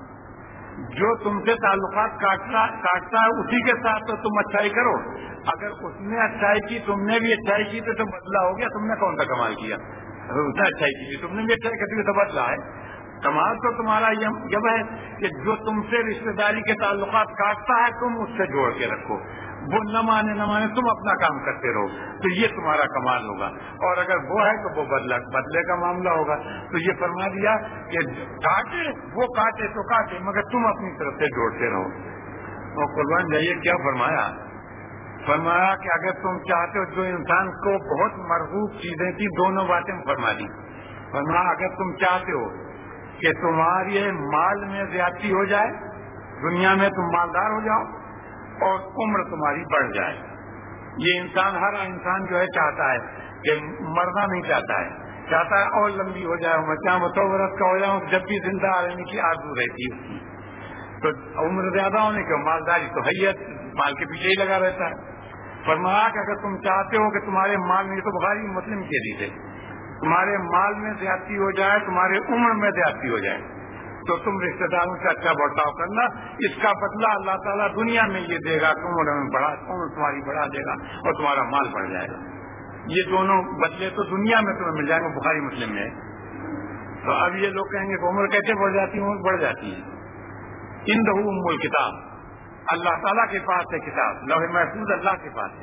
جو تم سے تعلقات کاٹتا کاٹتا ہے اسی کے ساتھ تو تم اچھائی کرو. اگر اس نے اچھائی کی تم نے بھی اچھائی کی تو تم بدلہ ہو گیا. تم نے کون سا کمال کیا؟ اگر اس نے اچھائی کی تم نے بھی اچھائی کی تو بدلہ ہے. کمال تو تمہارا یہ ہے کہ جو تم سے رشتہ داری کے تعلقات کاٹتا ہے تم اس سے جوڑ کے رکھو، وہ نہ مانے نہ مانے تم اپنا کام کرتے رہو، تو یہ تمہارا کمال ہوگا. اور اگر وہ ہے تو وہ بدلہ بدلے کا معاملہ ہوگا. تو یہ فرما دیا کہ کاٹے وہ کاٹے تو کاٹے مگر تم اپنی طرف سے جوڑتے رہو. اور قربان جائیے کیا فرمایا؟ فرمایا کہ اگر تم چاہتے ہو، جو انسان کو بہت مرغوب چیزیں تھی دونوں باتیں فرما دی. فرمایا اگر تم چاہتے ہو کہ تمہاری مال میں زیادتی ہو جائے، دنیا میں تم مالدار ہو جاؤ اور عمر تمہاری بڑھ جائے. یہ انسان ہر انسان جو ہے چاہتا ہے کہ مرنا نہیں چاہتا ہے، چاہتا ہے اور لمبی ہو جائے عمر، چاہے وہ سو برس کا ہو جاؤں جب بھی زندہ رہنے کی آرزو رہتی ہے اس کی. تو عمر زیادہ ہونے کی مالداری تو حیت مال کے پیچھے ہی لگا رہتا ہے. فرمایا کہ اگر تم چاہتے ہو کہ تمہارے مال میں، تو بخاری مسلم کی حدیث ہے، تمہارے مال میں زیادتی ہو جائے، تمہارے عمر میں زیادتی ہو جائے، تو تم رشتہ داروں سے اچھا برتاؤ کرنا. اس کا بدلہ اللہ تعالیٰ دنیا میں یہ دے گا، تم عمر میں بڑھا عمر تمہاری بڑھا دے گا اور تمہارا مال بڑھ جائے گا. یہ دونوں بدلے تو دنیا میں تمہیں مل جائیں گے، بخاری مسلم میں. تو اب یہ لوگ کہیں گے کہ عمر کیسے بڑھ جاتی ہے؟ عمر بڑھ جاتی ہے. اندہ ام الکتاب، اللہ تعالیٰ کے پاس ہے کتاب، لوح محفوظ اللہ کے پاس ہے.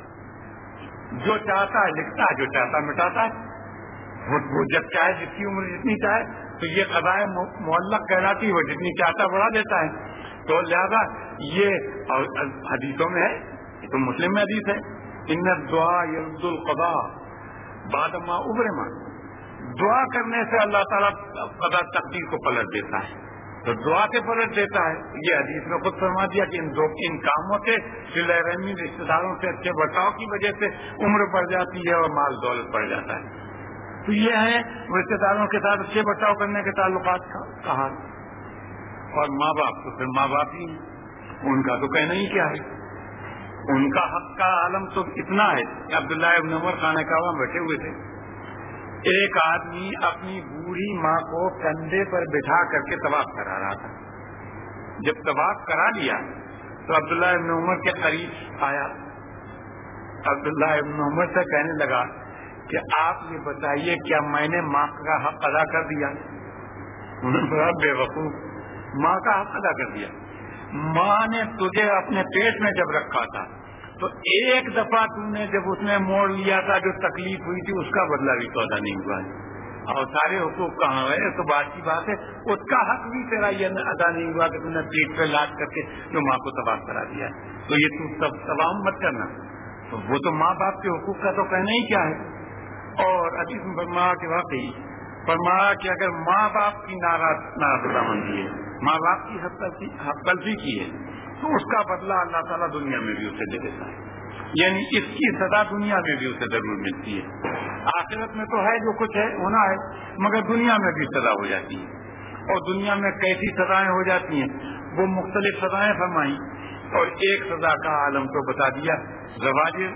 جو چاہتا ہے لکھتا ہے، جو چاہتا ہے مٹاتا ہے. وہ جب چاہے جس کی عمر جتنی چاہے تو یہ قضائے معلق کہلاتی، وہ جتنی چاہتا بڑھا دیتا ہے. تو لہذا یہ حدیثوں میں ہے، یہ تو مسلم میں حدیث ہے، ان الدعاء یرد القضاء بعد ما ابرما، دعا کرنے سے اللہ تعالیٰ قضا تقدیر کو پلٹ دیتا ہے. تو دعا کے پلٹ دیتا ہے. یہ حدیث میں خود فرما دیا کہ ان دو ان کاموں سے صلہ رحمی رشتہ داروں سے اچھے برتاؤ کی وجہ سے عمر بڑھ جاتی ہے اور مال دولت بڑھ جاتا ہے. تو یہ ہے رشتہ داروں کے ساتھ اچھے برتاؤ کرنے کے تعلقات کا کہا. اور ماں باپ تو پھر ماں باپ ہی ہیں، ان کا تو کہنا ہی کیا ہے. ان کا حق کا عالم تو اتنا ہے کہ عبداللہ ابن عمر خانہ کعبہ میں بیٹھے ہوئے تھے. ایک آدمی اپنی بوڑھی ماں کو کندھے پر بٹھا کر کے طواف کرا رہا تھا. جب طواف کرا لیا تو عبداللہ ابن عمر کے قریب آیا. عبداللہ ابن عمر سے کہنے لگا کہ آپ یہ بتائیے کیا میں نے ماں کا حق ادا کر دیا؟ انہوں نے کہا بے وقوف، ماں کا حق ادا کر دیا. ماں نے تجھے اپنے پیٹ میں جب رکھا تھا تو ایک دفعہ تم نے جب اس میں موڑ لیا تھا، جو تکلیف ہوئی تھی اس کا بدلہ بھی تو ادا نہیں ہوا ہے. اور سارے حقوق کہاں ہے؟ تو بات کی بات ہے، اس کا حق بھی تیرا یہ ادا نہیں ہوا کہ تم نے پیٹ پہ لاٹ کر کے جو ماں کو تباہ کرا دیا. تو یہ تم سب تباہ مت کرنا. تو وہ تو ماں باپ کے حقوق کا تو کہنا ہی کیا ہے. اور حدیث میں فرمایا کہ واقعی فرمایا کہ اگر ماں باپ کی نارضامندی ہے، ماں باپ کی حق تلفی کی ہے، تو اس کا بدلہ اللہ تعالیٰ دنیا میں بھی اسے دے دیتا ہے. یعنی اس کی سزا دنیا میں بھی اسے ضرور ملتی ہے. آخرت میں تو ہے جو کچھ ہے ہونا ہے، مگر دنیا میں بھی سزا ہو جاتی ہے. اور دنیا میں کیسی سزائیں ہو جاتی ہیں، وہ مختلف سزائیں فرمائیں. اور ایک سزا کا عالم تو بتا دیا، زواجر.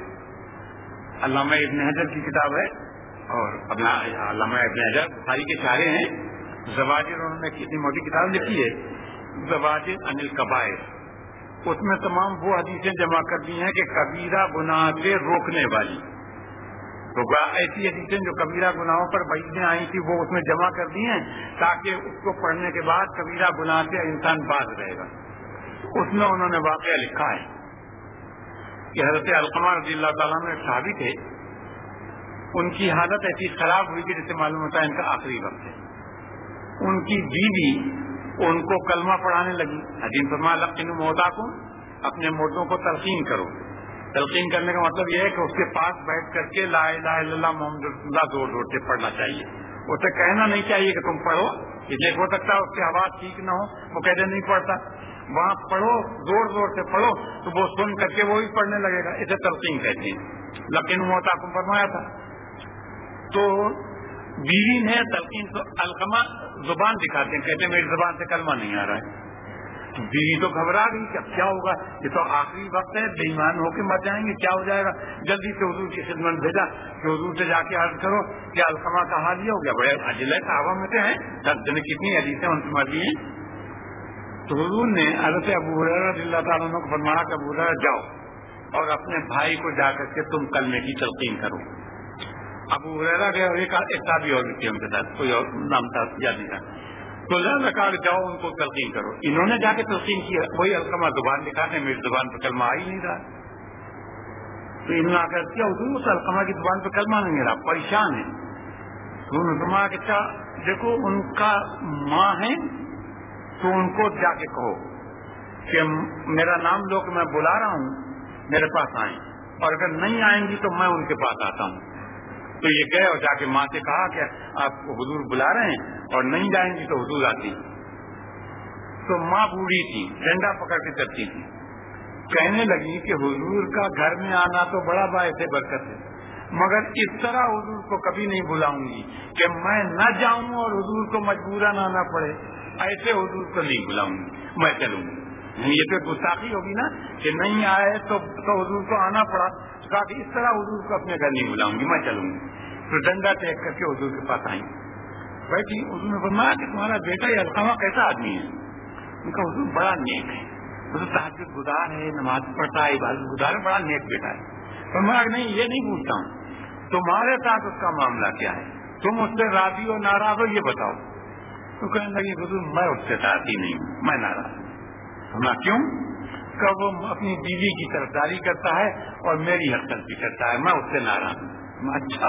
علامہ ابن حجر کی کتاب ہے، اور اپنا علامہ ابن حجر بخاری کے شارح ہیں. زواجر انہوں نے کتنی موٹی کتاب لکھی ہے، زواجر عن الکبائر. اس میں تمام وہ حدیثیں جمع کر دی ہیں کہ کبیرہ گناہ سے روکنے والی. تو ایسی حدیثیں جو کبیرہ گناہوں پر وعیدیں آئی تھی وہ اس میں جمع کر دی ہیں، تاکہ اس کو پڑھنے کے بعد کبیرہ گناہ سے انسان باز رہے گا. اس میں انہوں نے واقعہ لکھا ہے کہ حضرت علقمہ رضی اللہ تعالیٰ میں صحابی تھے. ان کی حالت ایسی خراب ہوئی کہ جسے معلوم ہوتا ہے ان کا آخری وقت ہے. ان کی بیوی ان کو کلمہ پڑھانے لگی. حدیث فرمایا لقنوا موتاکم، اپنے موتوں کو تلقین کرو. تلقین کرنے کا مطلب یہ ہے کہ اس کے پاس بیٹھ کر کے لا الہ الا اللہ محمد رسول اللہ زور زور سے پڑھنا چاہیے. اسے کہنا نہیں چاہیے کہ تم پڑھو، اس لیے ہو سکتا ہے اس کی آواز ٹھیک نہ ہو، وہ کہتے نہیں پڑھتا، وہاں پڑھو زور زور سے پڑھو تو وہ سن کر کے وہی پڑھنے لگے گا. اسے تلقین کہتے ہیں. لیکن موتا کو فرمایا تھا تو بیوی نے تلقین تو علقمہ زبان دکھاتے ہیں, کہتے ہیں میری زبان سے کلمہ نہیں آ رہا ہے. تو بیوی تو گھبرا گئی کہ اب کیا ہوگا, یہ تو آخری وقت ہے, بے ایمان ہو کے مر جائیں گے, کیا ہو جائے گا. جلدی سے حضور کی خدمت بھیجا کہ حضور سے جا کے عرض کرو کہ علقمہ کا حال یہ ہو گیا. بڑے عجلہ صحابہ میں سے ہیں, دس دن کتنی حدیثیں ان سے مرضی ہیں. تو حضور نے حضرت ابو ہریرہ رضی اللہ تعالیٰ عنہ کو فرمایا کہ ابو ہریرہ جاؤ اور اپنے بھائی کو جا کر کے تم کلمے کی تلقین کرو. ابو ہریرہ گئے اور ایک صحابی اور بھی تھے ان کے ساتھ, کوئی اور نام تھا یاد نہیں تھا. تو اللہ نے کہا جاؤ ان کو تلقین کرو. انہوں نے جا کے تلقین کیا, وہی علقمہ زبان دکھاتے ہیں میری زبان پہ کلمہ آ ہی نہیں رہا. تو انہوں نے آ کر کیا حضور اس علقمہ کی زبان پہ کلمہ نہیں رہا, پریشان ہے. تو انہوں نے فرمایا کہ اچھا دیکھو ان کا ماں ہے تو ان کو جا کے کہو کہ میرا نام لو کہ میں بلا رہا ہوں, میرے پاس آئیں, اور اگر نہیں آئیں گی تو میں ان کے پاس آتا ہوں. تو یہ گئے اور جا کے ماں سے کہا کہ آپ کو حضور بلا رہے ہیں اور نہیں جائیں گی تو حضور آتی. تو ماں بوڑھی تھی, ڈنڈا پکڑ کے چلتی تھی. کہنے لگی کہ حضور کا گھر میں آنا تو بڑا باعث برکت ہے, مگر اس طرح حضور کو کبھی نہیں بلاؤں گی کہ میں نہ جاؤں اور حضور کو مجبوراً آنا پڑے. ایسے حضور کو نہیں بلاؤں گی, میں چلوں گی. یہ تو گستاخی ہوگی نا کہ نہیں آئے تو, تو حضور کو آنا پڑا. کہا کہ اس طرح حضور کو اپنے گھر نہیں بلاؤں گی, میں چلوں گی. تو ڈنڈا ٹیک کر کے حضور کے پاس آئی. بیٹھی, حضور نے فرمایا کہ تمہارا بیٹا یہ علقمہ کیسا آدمی ہے؟ ان کا حضور بڑا نیک ہے, حضور تہجد گزار ہے, نماز پڑھتا ہے, عبادت گزار ہے, بڑا نیک بیٹا ہے. فرمایا کہ نہیں یہ نہیں پوچھتا ہوں, تمہارے ساتھ اس کا معاملہ کیا ہے, تم اس سے راضی ہو ناراض ہو یہ بتاؤ. تو کہنے لگی حضور میں اس سے راضی نہیں ہوں, میں ناراض ہوں. ہمارا کیوں؟ کہ وہ اپنی بیوی کی طرفداری کرتا ہے اور میری حق تلفی کرتا ہے, میں اس سے ناراض ہوں. اچھا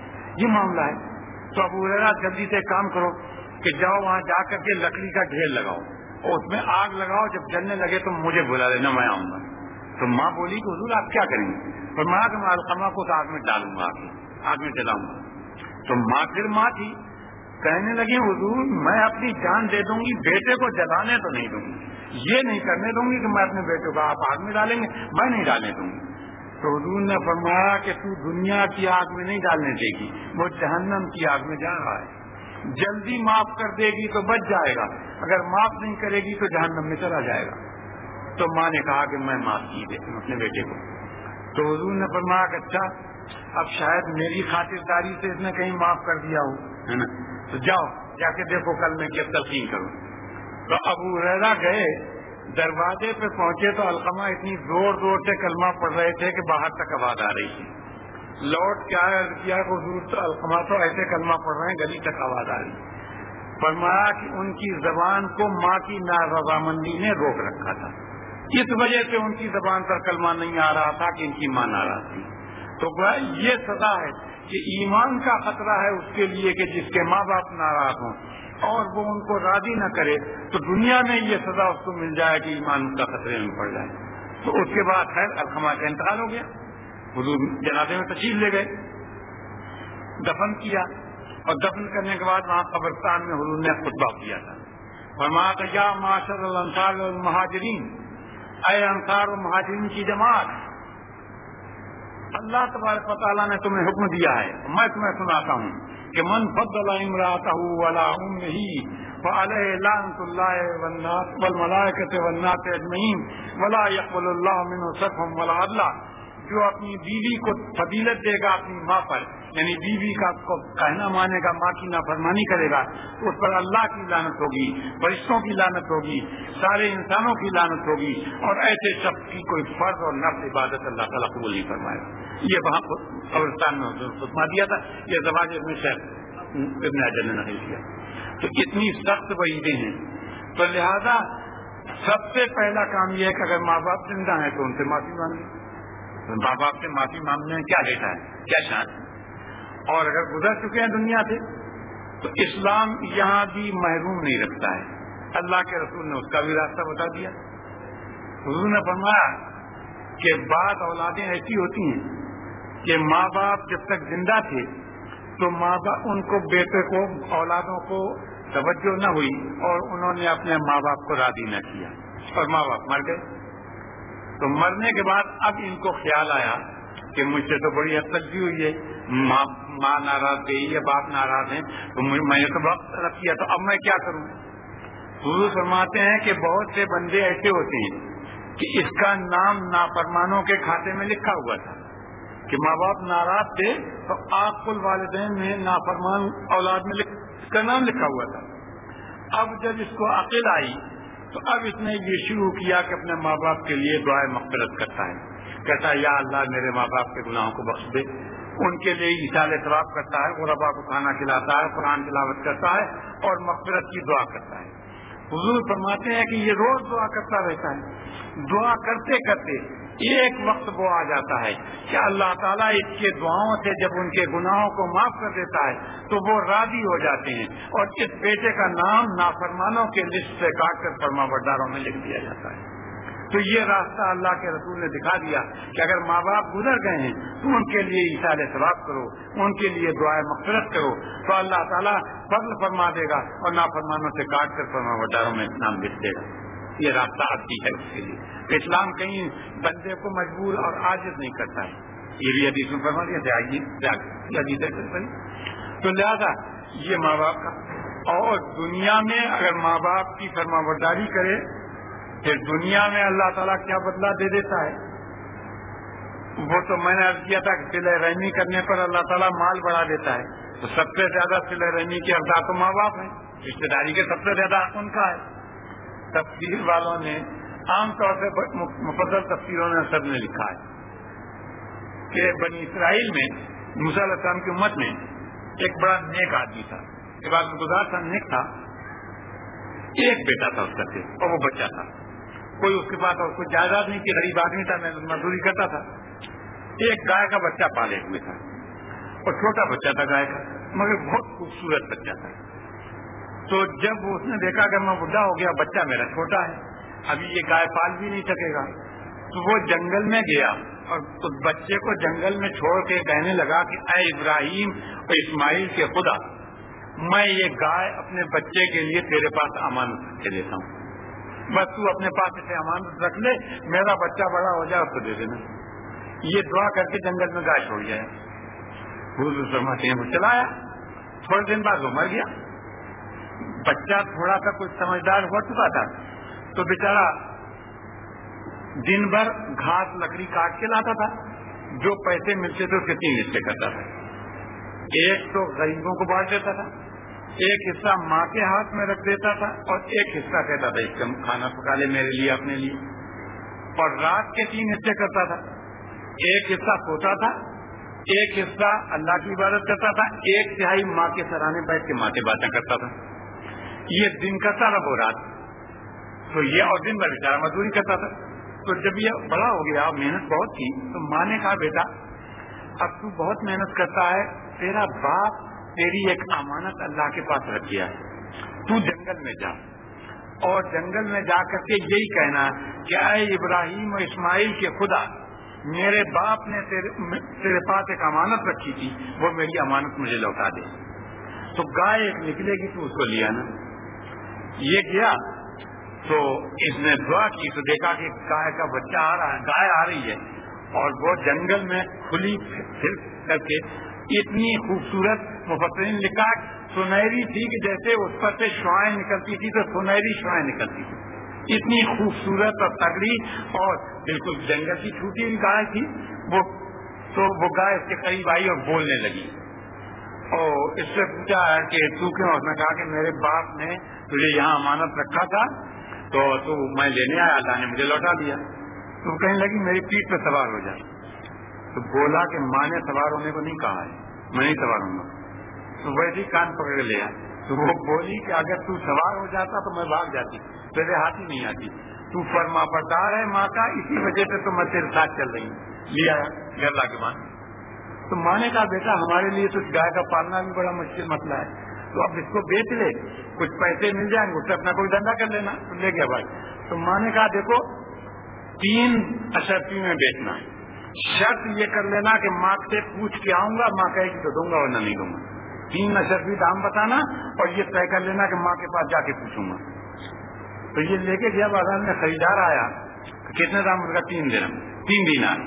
یہ معاملہ ہے. تو ابو ہریرہ جلدی سے کام کرو کہ جاؤ وہاں جا کر کے لکڑی کا ڈھیر لگاؤ اور اس میں آگ لگاؤ, جب جلنے لگے تو مجھے بلا لینا, میں آؤں گا. تو ماں بولی کہ حضور آپ کیا کریں گے؟ فرمایا کہ میں علقمہ کو آگ میں ڈالوں گا, آگ میں جلاؤں گا. تو ماں پھر ماں تھی, کہنے لگی حضور میں اپنی جان دے دوں گی, بیٹے کو جلانے تو نہیں دوں گی, یہ نہیں کرنے دوں گی کہ میں اپنے بیٹے کو آپ آگ میں ڈالیں گے, میں نہیں ڈالنے دوں گی. تو حضور نے فرمایا کہ تو دنیا کی آگ میں نہیں ڈالنے دے گی, وہ جہنم کی آگ میں جا رہا ہے. جلدی معاف کر دے گی تو بچ جائے گا, اگر معاف نہیں کرے گی تو جہنم میں چلا جائے گا. تو ماں نے کہا کہ میں معاف کی دے اپنے بیٹے کو. تو حضور نے فرمایا کہ اچھا اب شاید میری خاطرداری سے اس نے کہیں معاف کر دیا ہو, ہے نا, تو جاؤ جا کے دیکھو کل میں کیا تلقین کروں. تو ابو ہریرہ گئے, دروازے پہ پہنچے تو علقمہ اتنی زور زور سے کلمہ پڑھ رہے تھے کہ باہر تک آواز آ رہی تھی. لوٹ کے آیا کیا کہ حضور تو علقمہ تو ایسے کلمہ پڑھ رہے ہیں گلی تک آواز آ رہی. فرمایا کہ ان کی زبان کو ماں کی نارضامندی نے روک رکھا تھا, اس وجہ سے ان کی زبان پر کلمہ نہیں آ رہا تھا کہ ان کی ماں ناراض تھی. تو یہ سزا ہے کہ ایمان کا خطرہ ہے اس کے لیے کہ جس کے ماں باپ ناراض ہوں اور وہ ان کو راضی نہ کرے, تو دنیا میں یہ سزا اس کو مل جائے کہ ایمان کا خطرے میں پڑ جائے. تو اس کے بعد خیر علقمہ کا انتقال ہو گیا, حضور جنازے میں تشریف لے گئے, دفن کیا, اور دفن کرنے کے بعد وہاں قبرستان میں حضور نے خطبہ کیا تھا. فرمایا کہ یا معاشر الانصار والمہاجرین, اے انصار و مہاجرین کی جماعت, اللہ تبارک و تعالیٰ نے تمہیں حکم دیا ہے, میں تمہیں سناتا ہوں کہ من فضل امرأته على امه فعليه لعنة الله والناس والملائكة والناس اجمعین ولا يقبل الله منه صرفا ولا عدلا. جو اپنی بیوی کو فضیلت دے گا اپنی ماں پر, یعنی بیوی کا کو کہنا مانے گا, ماں کی نافرمانی کرے گا, اس پر اللہ کی لعنت ہوگی, فرشتوں کی لعنت ہوگی, سارے انسانوں کی لعنت ہوگی, اور ایسے شخص کی کوئی فرض اور نفل عبادت اللہ تعالیٰ قبول نہیں فرمائے گا. یہ وہاں قبرستان میں خطبہ دیا تھا, یہ زواج ابن شیخ ابن حجر نے نقل کیا. تو اتنی سخت وعیدیں ہیں, تو لہذا سب سے پہلا کام یہ ہے کہ اگر ماں باپ زندہ ہیں تو ان سے معافی مانگیں. ماں باپ سے معافی مانگنے میں کیا لیتا ہے, کیا شان, اور اگر گزر چکے ہیں دنیا سے تو اسلام یہاں بھی محروم نہیں رکھتا ہے, اللہ کے رسول نے اس کا بھی راستہ بتا دیا. حضور نے فرمایا کہ بعض اولادیں ایسی ہوتی ہیں کہ ماں باپ جب تک زندہ تھے تو ماں باپ ان کو بیٹے کو اولادوں کو توجہ نہ ہوئی اور انہوں نے اپنے ماں باپ کو راضی نہ کیا, اور ماں باپ مر گئے. تو مرنے کے بعد اب ان کو خیال آیا کہ مجھ سے تو بڑی حد تک بھی ہوئی ہے, ماں ماں ناراض گئی یا باپ ناراض ہیں, تو میں نے تو وقت طلب کیا, تو اب میں کیا کروں. حضور فرماتے ہیں کہ بہت سے بندے ایسے ہوتے ہیں کہ اس کا نام نافرمانوں کے کھاتے میں لکھا ہوا تھا کہ ماں باپ ناراض تھے تو عاق الوالدین میں نافرمان اولاد میں اس کا نام لکھا ہوا تھا. اب جب اس کو عقل آئی تو اب اس نے یہ شروع کیا کہ اپنے ماں باپ کے لیے دعائے مغفرت کرتا ہے, کہتا ہے یا اللہ میرے ماں باپ کے گناہوں کو بخش دے. ان کے لیے ایصال ثواب کرتا ہے, غربا کو کھانا کھلاتا ہے, قرآن تلاوت کرتا ہے اور مغفرت کی دعا کرتا ہے. حضور فرماتے ہیں کہ یہ روز دعا کرتا رہتا ہے. دعا کرتے کرتے ایک وقت وہ آ جاتا ہے کہ اللہ تعالیٰ اس کے دعاؤں سے جب ان کے گناہوں کو معاف کر دیتا ہے تو وہ راضی ہو جاتے ہیں, اور اس بیٹے کا نام نافرمانوں کے لسٹ سے کاٹ کر فرما برداروں میں لکھ دیا جاتا ہے. تو یہ راستہ اللہ کے رسول نے دکھا دیا کہ اگر ماں باپ گزر گئے ہیں تو ان کے لیے ایصال ثواب کرو, ان کے لیے دعائے مغفرت کرو, تو اللہ تعالیٰ فضل فرما دے گا اور نافرمانوں سے کاٹ کر فرما برداروں میں نام لکھ دے گا. یہ راستہ آتی ہے اس کے لیے. اسلام کہیں بندے کو مجبور اور عاجز نہیں کرتا ہے, یہ بھی حدیث میں فرما دیا. تو لہذا یہ ماں باپ کا, اور دنیا میں اگر ماں باپ کی فرما برداری کرے پھر دنیا میں اللہ تعالیٰ کیا بدلہ دے دیتا ہے. وہ تو میں نے عرض کیا تھا کہ صلہ رحمی کرنے پر اللہ تعالیٰ مال بڑھا دیتا ہے. تو سب سے زیادہ صلہ رحمی کے حقدار تو ماں باپ ہیں, رشتے داری کے سب سے زیادہ حق ان کا ہے. تفسیر والوں نے عام طور سے مفضل تفسیروں نے سب نے لکھا ہے کہ بنی اسرائیل میں موسیٰ علیہ السلام کی امت میں ایک بڑا نیک آدمی تھا, عبادت گزار تھا, نیک تھا. ایک بیٹا تھا اس کا صرف, اور وہ بچہ تھا. کوئی اس کے پاس اور کوئی جائیداد نہیں تھی, غریب آدمی تھا, میں مزدوری کرتا تھا. ایک گائے کا بچہ پالے ہوئے تھا, اور چھوٹا بچہ تھا گائے کا, مگر بہت خوبصورت بچہ تھا. تو جب اس نے دیکھا کہ میں بڈھا ہو گیا, بچہ میرا چھوٹا ہے, ابھی یہ گائے پال بھی نہیں سکے گا, تو وہ جنگل میں گیا اور اس بچے کو جنگل میں چھوڑ کے کہنے لگا کہ اے ابراہیم اور اسماعیل کے خدا, میں یہ گائے اپنے بچے کے لیے تیرے پاس امانت کے دیتا ہوں, بس تو اپنے پاس اسے امانت رکھ لے, میرا بچہ بڑا ہو جائے اس کو دے دینا. یہ دعا کر کے جنگل میں گائے چھوڑ جائے. حضور فرماتے ہیں وہ چلا آیا, تھوڑے دن بعد وہ مر گیا. بچہ تھوڑا سا کچھ سمجھدار ہو چکا تھا, تو بیچارہ دن بھر گھاس لکڑی کاٹ کے لاتا تھا, جو پیسے ملتے تھے اس کے تین حصے کرتا تھا. ایک تو غریبوں کو بانٹ دیتا تھا, ایک حصہ ماں کے ہاتھ میں رکھ دیتا تھا, اور ایک حصہ کہتا تھا اس کا کھانا پکا لے میرے لیے اپنے لیے. اور رات کے تین حصے کرتا تھا, ایک حصہ سوتا تھا, ایک حصہ اللہ کی عبادت کرتا تھا, ایک تہائی ماں کے سرانے بیٹھ کے ماں سے باتیں کرتا تھا. یہ دن کرتا رہا وہ رات, تو یہ اور دن بھر بیچارہ مزدوری کرتا تھا. تو جب یہ بڑا ہو گیا, محنت بہت کی, تو ماں نے کہا بیٹا اب تو بہت محنت کرتا ہے, تیرا باپ تیری ایک امانت اللہ کے پاس رکھ گیا ہے, تو جنگل میں جا اور جنگل میں جا کر کے یہی کہنا کہ اے ابراہیم اور اسماعیل کے خدا, میرے باپ نے تیرے, تیرے پاس ایک امانت رکھی تھی, وہ میری امانت مجھے لوٹا دے. تو گائے ایک نکلے گی تو اس کو لیا نا. یہ گیا تو اس نے دعا کی تو دیکھا کہ گائے کا بچہ آ رہا ہے, گائے آ رہی ہے, اور وہ جنگل میں کھلی پھر کر کے اتنی خوبصورت, مفسرین لکھا سنہری تھی کہ جیسے اس پر سے شعائیں نکلتی تھی تو سنہری شعائیں نکلتی تھی, اتنی خوبصورت اور تگڑی, اور بالکل جنگل کی چھوٹی ہوئی گائے تھی وہ. تو وہ گائے اس کے قریب آئی اور بولنے لگی, اور اس سے پوچھا ہے کہ تو کیوں؟ اس نے کہا کہ میرے باپ نے تجھے یہاں امانت رکھا تھا تو تو میں لینے آیا, اللہ نے مجھے لوٹا دیا. تو کہنے لگی میری پیٹھ پہ سوار ہو جائے. تو بولا کہ ماں نے سوار ہونے کو نہیں کہا ہے, میں نہیں سوار ہوں گا. تو ویسے ہی کان پکڑ لیا. تو وہ بولی کہ اگر تو سوار ہو جاتا تو میں بھاگ جاتی, تیرے ہاتھ ہی نہیں آتی. تو فرما بردار ہے ماں کا, اسی وجہ سے تو میں تیرے ساتھ چل رہی ہوں. لیا گھر لا کے بعد تو ماں نے کہا بیٹا ہمارے لیے تو گائے کا پالنا بھی بڑا مشکل مسئلہ ہے, تو اب اس کو بیچ لے, کچھ پیسے مل جائیں گے, اس سے اپنا کوئی دھندا کر لینا. تو لے گیا بھائی. تو ماں نے کہا دیکھو تین اشرفی میں بیچنا, شرط یہ کر لینا کہ ماں سے پوچھ کے آؤں گا, ماں کہے گی تو دوں گا ورنہ نہیں دوں گا. تین اشرفی دام بتانا اور یہ طے کر لینا کہ ماں کے پاس جا کے پوچھوں گا. تو یہ لے کے گیا بازار میں، خریدار آیا، کتنے دام کا؟ تین درہم، تین دینار،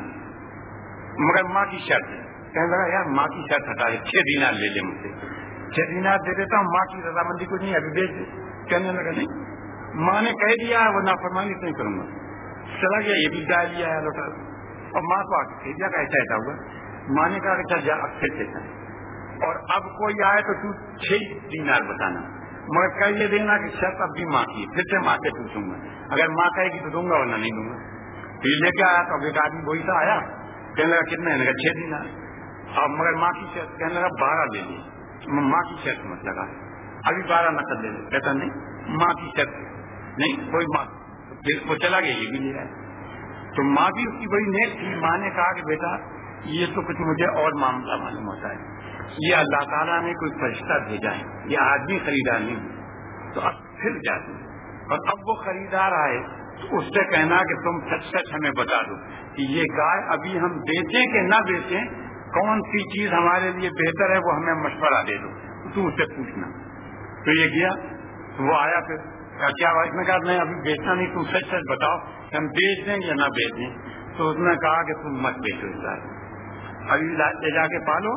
مگر ماں کی شرط. کہنے لگا یار ماں کی شرط ہٹا دے، چھ دینار لے لے مجھ سے، چھ دینار دے دیتا ہوں، ماں کی رضامندی کو نہیں، ابھی بیچ دے. کہنے لگا نہیں، ماں نے کہہ دیا وہ نافرمانی نہیں کروں گا. چلا گیا، یہ بھی گائے لیا ہے لوٹا، اور ماں کو آ کے کہہ دیا کہ ایسا ایسا ہوا. ماں نے کہا کہ چل جا اب پھر دیتا ہے، اور اب کوئی آئے تو تو چھ دینار بتانا، مگر کہہ یہ دینا کہ شرط اب بھی ماں کی. پھر سے ماں سے پوچھوں گا، اگر ماں کہے گی تو دوں گا ورنہ نہیں دوں گا. پھر لے کے آیا تو اب ایک آدمی وہی سا آیا، کہنے لگا کتنا ہے؟ چھ دینار. اب مگر ماں کی شرط، کہنے لگا بارہ لے لی. ماں کی شرط مت لگا، ابھی بارہ نقد لے لے. کہتا نہیں ماں کی شرط نہیں، کوئی ماں. پھر وہ چلا گیا، یہ بھی لے آیا. تو ماں بھی اس کی بڑی نیک تھی. ماں نے کہا کہ بیٹا یہ تو کچھ مجھے اور معاملہ معلوم ہوتا ہے، یہ اللہ تعالیٰ نے کوئی فرشتہ بھیجا ہے، یہ آدمی خریدار نہیں. تو اب پھر جاتے اور اب وہ خریدار آئے تو اس سے کہنا کہ تم سچ سچ ہمیں بتا دو کہ یہ گائے ابھی ہم بیچیں کہ نہ بیچیں، کون سی چیز ہمارے لیے بہتر ہے، وہ ہمیں مشورہ دے دو، تو اس سے پوچھنا. تو یہ گیا، وہ آیا، پھر کیا اس نے کہا نہیں ابھی بیچنا نہیں، تم سچ سچ بتاؤ کہ ہم بیچ دیں یا نہ بیچ دیں. تو اس نے کہا کہ تم مت بیچو اس گائے، ابھی لے جا کے پالو.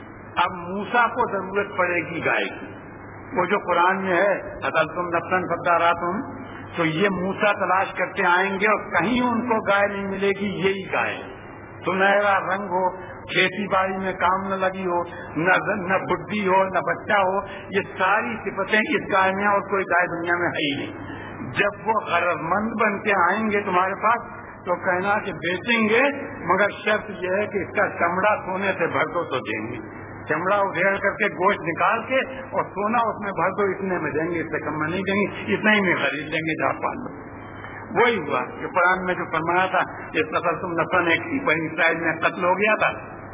اب موسیٰ کو ضرورت پڑے گی گائے کی، وہ جو قرآن میں ہے اصل تم نفسن فداراتم، تو یہ موسیٰ تلاش کرتے آئیں گے اور کہیں ان کو گائے نہیں ملے گی، یہی گائے سنہرا رنگ ہو، کھیتی باڑی میں کام نہ لگی ہو، نہ نہ بڈھی ہو نہ بچہ ہو، یہ ساری صفتیں اس گائے میں، اور کوئی گائے دنیا میں ہے ہی نہیں. جب وہ غرض مند بن کے آئیں گے تمہارے پاس تو کہنا کہ بیچیں گے، مگر شرط یہ ہے کہ اس کا چمڑا سونے سے بھر دو تو دیں گے. چمڑا ادھیڑ کر کے گوشت نکال کے اور سونا اس میں بھر دو، اتنے میں دیں گے، اس سے کم میں نہیں دیں گے، اتنا ہی میں خرید لیں گے، جہاں پال لو. وہی ہوا کہ قرآن میں جو فرمایا تھا اس نسل تم نفن ایک بنی اسرائیل میں قتل ہو گیا تھا،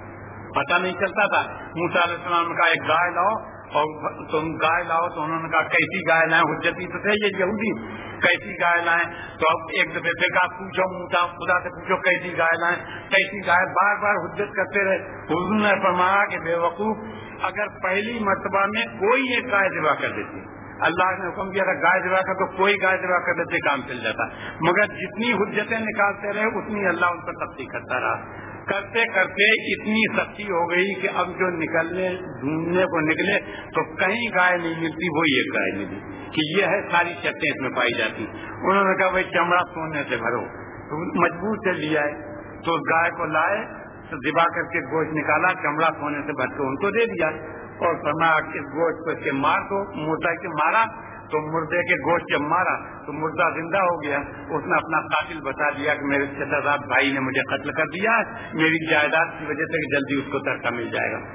پتہ نہیں چلتا تھا. موسیٰ علیہ السلام کا ایک گائے لاؤ، اور تم گائے لاؤ تو انہوں نے کہا کیسی گائے لائیں، حجتی تو تھے یہ یہودی، کیسی گائے لائیں. تو اب ایک دفعہ سے کہا پوچھو موسیٰ، خدا سے پوچھو کیسی گائے لائیں، کیسی گائے، بار بار حجت کرتے رہے. حضور نے فرمایا کہ بے وقوف، اگر پہلی مرتبہ میں کوئی ایک گائے ذبح کر دیتی، اللہ نے حکم کیا تھا گائے ذبح کر، تو کوئی گائے ذبح کر دیتے کام چل جاتا، مگر جتنی حجتیں نکالتے رہے اتنی اللہ ان پر سختی کرتا رہا. کرتے کرتے اتنی سختی ہو گئی کہ اب جو نکلنے ڈھونڈنے کو نکلے تو کہیں گائے نہیں ملتی، وہی ایک گائے ملی کہ یہ ہے، ساری شرطیں اس میں پائی جاتی. انہوں نے کہا بھائی چمڑا سونے سے بھرو، تو مجبور سے لیا ہے. تو گائے کو لائے تو ذبح کر کے گوشت نکالا، چمڑا سونے سے بھر کے ان کو دے دیا، اور فرمایا کہ اس گوشت کو اس کے مار دو. مردہ کے مارا تو مردے کے گوشت جب مارا تو مردہ زندہ ہو گیا. اس نے اپنا قاتل بتا دیا کہ میرے چچا بھائی نے مجھے قتل کر دیا، میری جائیداد کی وجہ سے جلدی اس کو ترکہ مل جائے گا.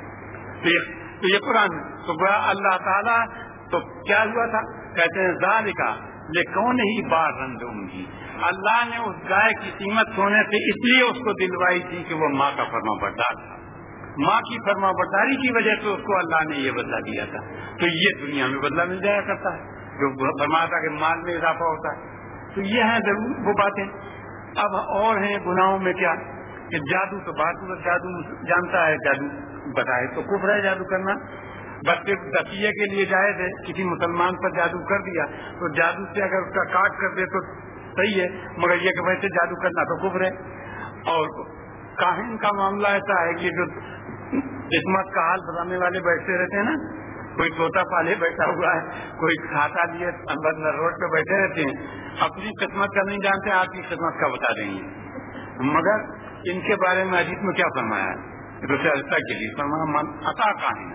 تو یہ قرآن تو گویا اللہ تعالیٰ تو کیا ہوا تھا، کہتے ہیں ذالکا لکون ہی بار رندوں گی، اللہ نے اس گائے کی قیمت سونے سے اس لیے اس کو دلوائی تھی کہ وہ ماں کا فرما بردار تھا، ماں کی فرما برداری کی وجہ سے اس کو اللہ نے یہ بدلہ دیا تھا. تو یہ دنیا میں بدلہ مل جایا کرتا ہے، جو فرمایا تھا کہ مال میں اضافہ ہوتا ہے. تو یہ ہیں ضرور وہ باتیں. اب اور ہیں گناہوں میں کیا کہ جادو تو بات جادو جانتا ہے، جادو بتائے تو کفر ہے جادو کرنا. بس صرف تقیے کے لیے جائز ہے، کسی مسلمان پر جادو کر دیا تو جادو سے اگر اس کا کاٹ کر دے تو صحیح ہے، مگر یہ کہ ویسے جادو کرنا تو کفر ہے. اور کاہن کا معاملہ ایسا ہے کہ جو قسمت کا حال بتانے والے بیٹھتے رہتے ہیں نا، کوئی طوطا پالے بیٹھا ہوا ہے، کوئی کھاتا لیے اندر روڈ پہ بیٹھے رہتے ہیں، اپنی قسمت کا نہیں جانتے، آپ کی قسمت کا بتا دیں گے. مگر ان کے بارے میں حدیث میں کیا فرمایا ہے، رسالہ کے لیے فرمایا من عطا کاہن،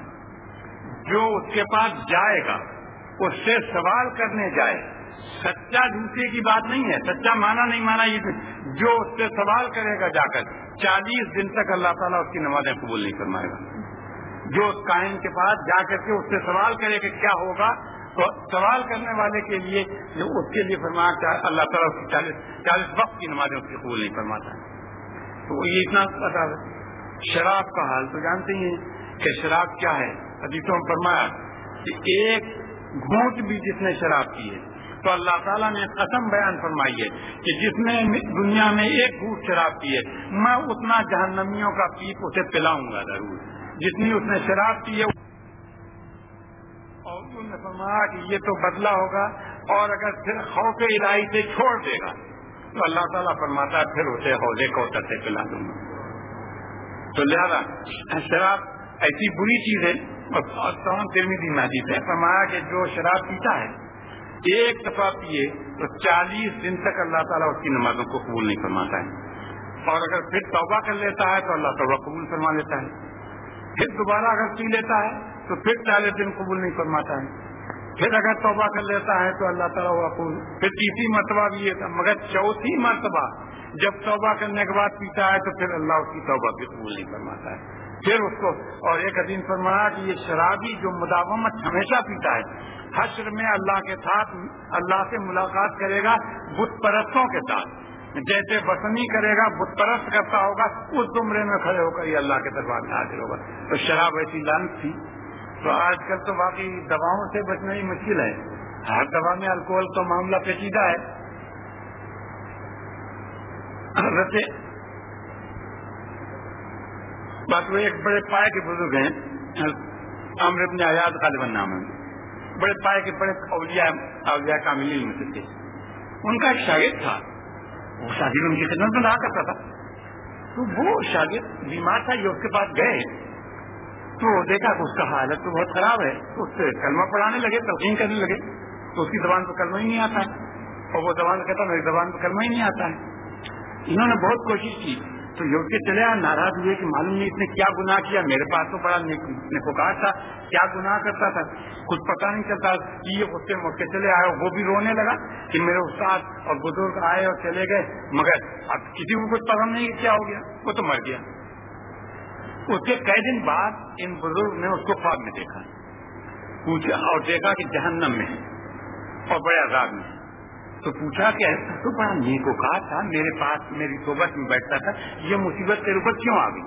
جو اس کے پاس جائے گا اس سے سوال کرنے جائے. سچا جھوٹے کی بات نہیں ہے، سچا مانا نہیں مانا، یہ جو اس سے سوال کرے گا جا کر چالیس دن تک اللہ تعالیٰ اس کی نمازیں قبول نہیں فرمائے گا. جو اس کائن کے پاس جا کر کے اس سے سوال کرے کہ کیا ہوگا، تو سوال کرنے والے کے لیے جو اس کے لیے فرمایا اللہ تعالیٰ اس کی چالیس چالیس وقت کی نمازیں اس کی قبول نہیں فرماتا ہے. تو یہ اتنا پتا ہے. شراب کا حال تو جانتے ہیں کہ شراب کیا ہے، حدیثوں میں فرمایا کہ ایک گھونٹ بھی جس نے شراب کی ہے تو اللہ تعالیٰ نے قسم بیان فرمائی ہے کہ جس نے دنیا میں ایک گھونٹ شراب پی ہے میں اتنا جہنمیوں کا پیپ اسے پلاؤں گا ضرور جتنی اس نے شراب پی ہے. اور انہوں نے فرمایا کہ یہ تو بدلہ ہوگا اور اگر پھر خوف الہی سے چھوڑ دے گا تو اللہ تعالیٰ فرماتا ہے پھر اسے حوض کوثر سے پلا دوں گا. تو لہذا شراب ایسی بری چیز ہے. اور تمام ترمذی میں حدیث ہے فرمایا کہ جو شراب پیتا ہے ایک دفعہ پیے تو چالیس دن تک اللہ تعالیٰ اس کی نمازوں کو قبول نہیں فرماتا ہے. اور اگر پھر توبہ کر لیتا ہے تو اللہ توبہ قبول فرما لیتا ہے. پھر دوبارہ اگر پی لیتا ہے تو پھر چالیس دن قبول نہیں فرماتا ہے. پھر اگر توبہ کر لیتا ہے تو اللہ تعالیٰ وہ قبول. پھر تیسری مرتبہ بھی یہ تھا مگر چوتھی مرتبہ جب توبہ کرنے کے بعد پیتا ہے تو پھر اللہ اس کی توبہ بھی قبول نہیں فرماتا ہے. پھر اس کو اور ایک حدیث فرمایا کہ یہ شرابی جو مداومت ہمیشہ پیتا ہے حشر میں اللہ کے ساتھ اللہ سے ملاقات کرے گا بت پرستوں کے ساتھ. جیسے بسنی کرے گا بت پرست کرتا ہوگا اس زمرے میں کھڑے ہو کر یہ اللہ کے دربار میں حاضر ہوگا. تو شراب ایسی لعنت تھی. تو آج کل تو باقی دواؤں سے بچنا ہی مشکل ہے. ہر دوا میں الکوہل کا معاملہ پیچیدہ ہے. حضرت بات وہ ایک بڑے پائے کے بزرگ ہیں عمرو بن عیاض غالباً نام ہے. بڑے پائے کے بڑے اولیاء اولیاء کاملین میں سے تھے. ان کا ایک شاگرد تھا. وہ شاگرد ان کی خدمت میں رہا کرتا تھا. تو وہ شاگرد بیمار تھا. یہ اس کے پاس گئے تو دیکھا کہ اس کا حالت تو بہت خراب ہے. تو اس سے کلمہ پڑھانے لگے تلقین کرنے لگے. تو اس کی زبان پہ کلمہ ہی نہیں آتا ہے اور وہ زبان کہتا میری زبان پہ کلمہ ہی نہیں آتا ہے. انہوں نے بہت کوشش کی تو یہ کے چلے آئے. ناراض ہوئے کہ معلوم نہیں اس نے کیا گناہ کیا. میرے پاس تو بڑا نکوکار تھا کیا گناہ کرتا تھا کچھ پتا نہیں چلتا. یہ اس سے مڑ کے چلے آئے. وہ بھی رونے لگا کہ میرے استاد اور بزرگ آئے اور چلے گئے مگر اب کسی کو کچھ پسند نہیں کیا ہو گیا. وہ تو مر گیا. اس کے کئی دن بعد ان بزرگ نے اس کو خواب میں دیکھا پوچھا اور دیکھا کہ جہنم میں ہے اور بڑے عذاب میں ہے. تو پوچھا کہ ایسا تو بڑا نیکوکار تھا میرے پاس میری صحبت میں بیٹھتا تھا یہ مصیبت تیرے اوپر کیوں آ گئی.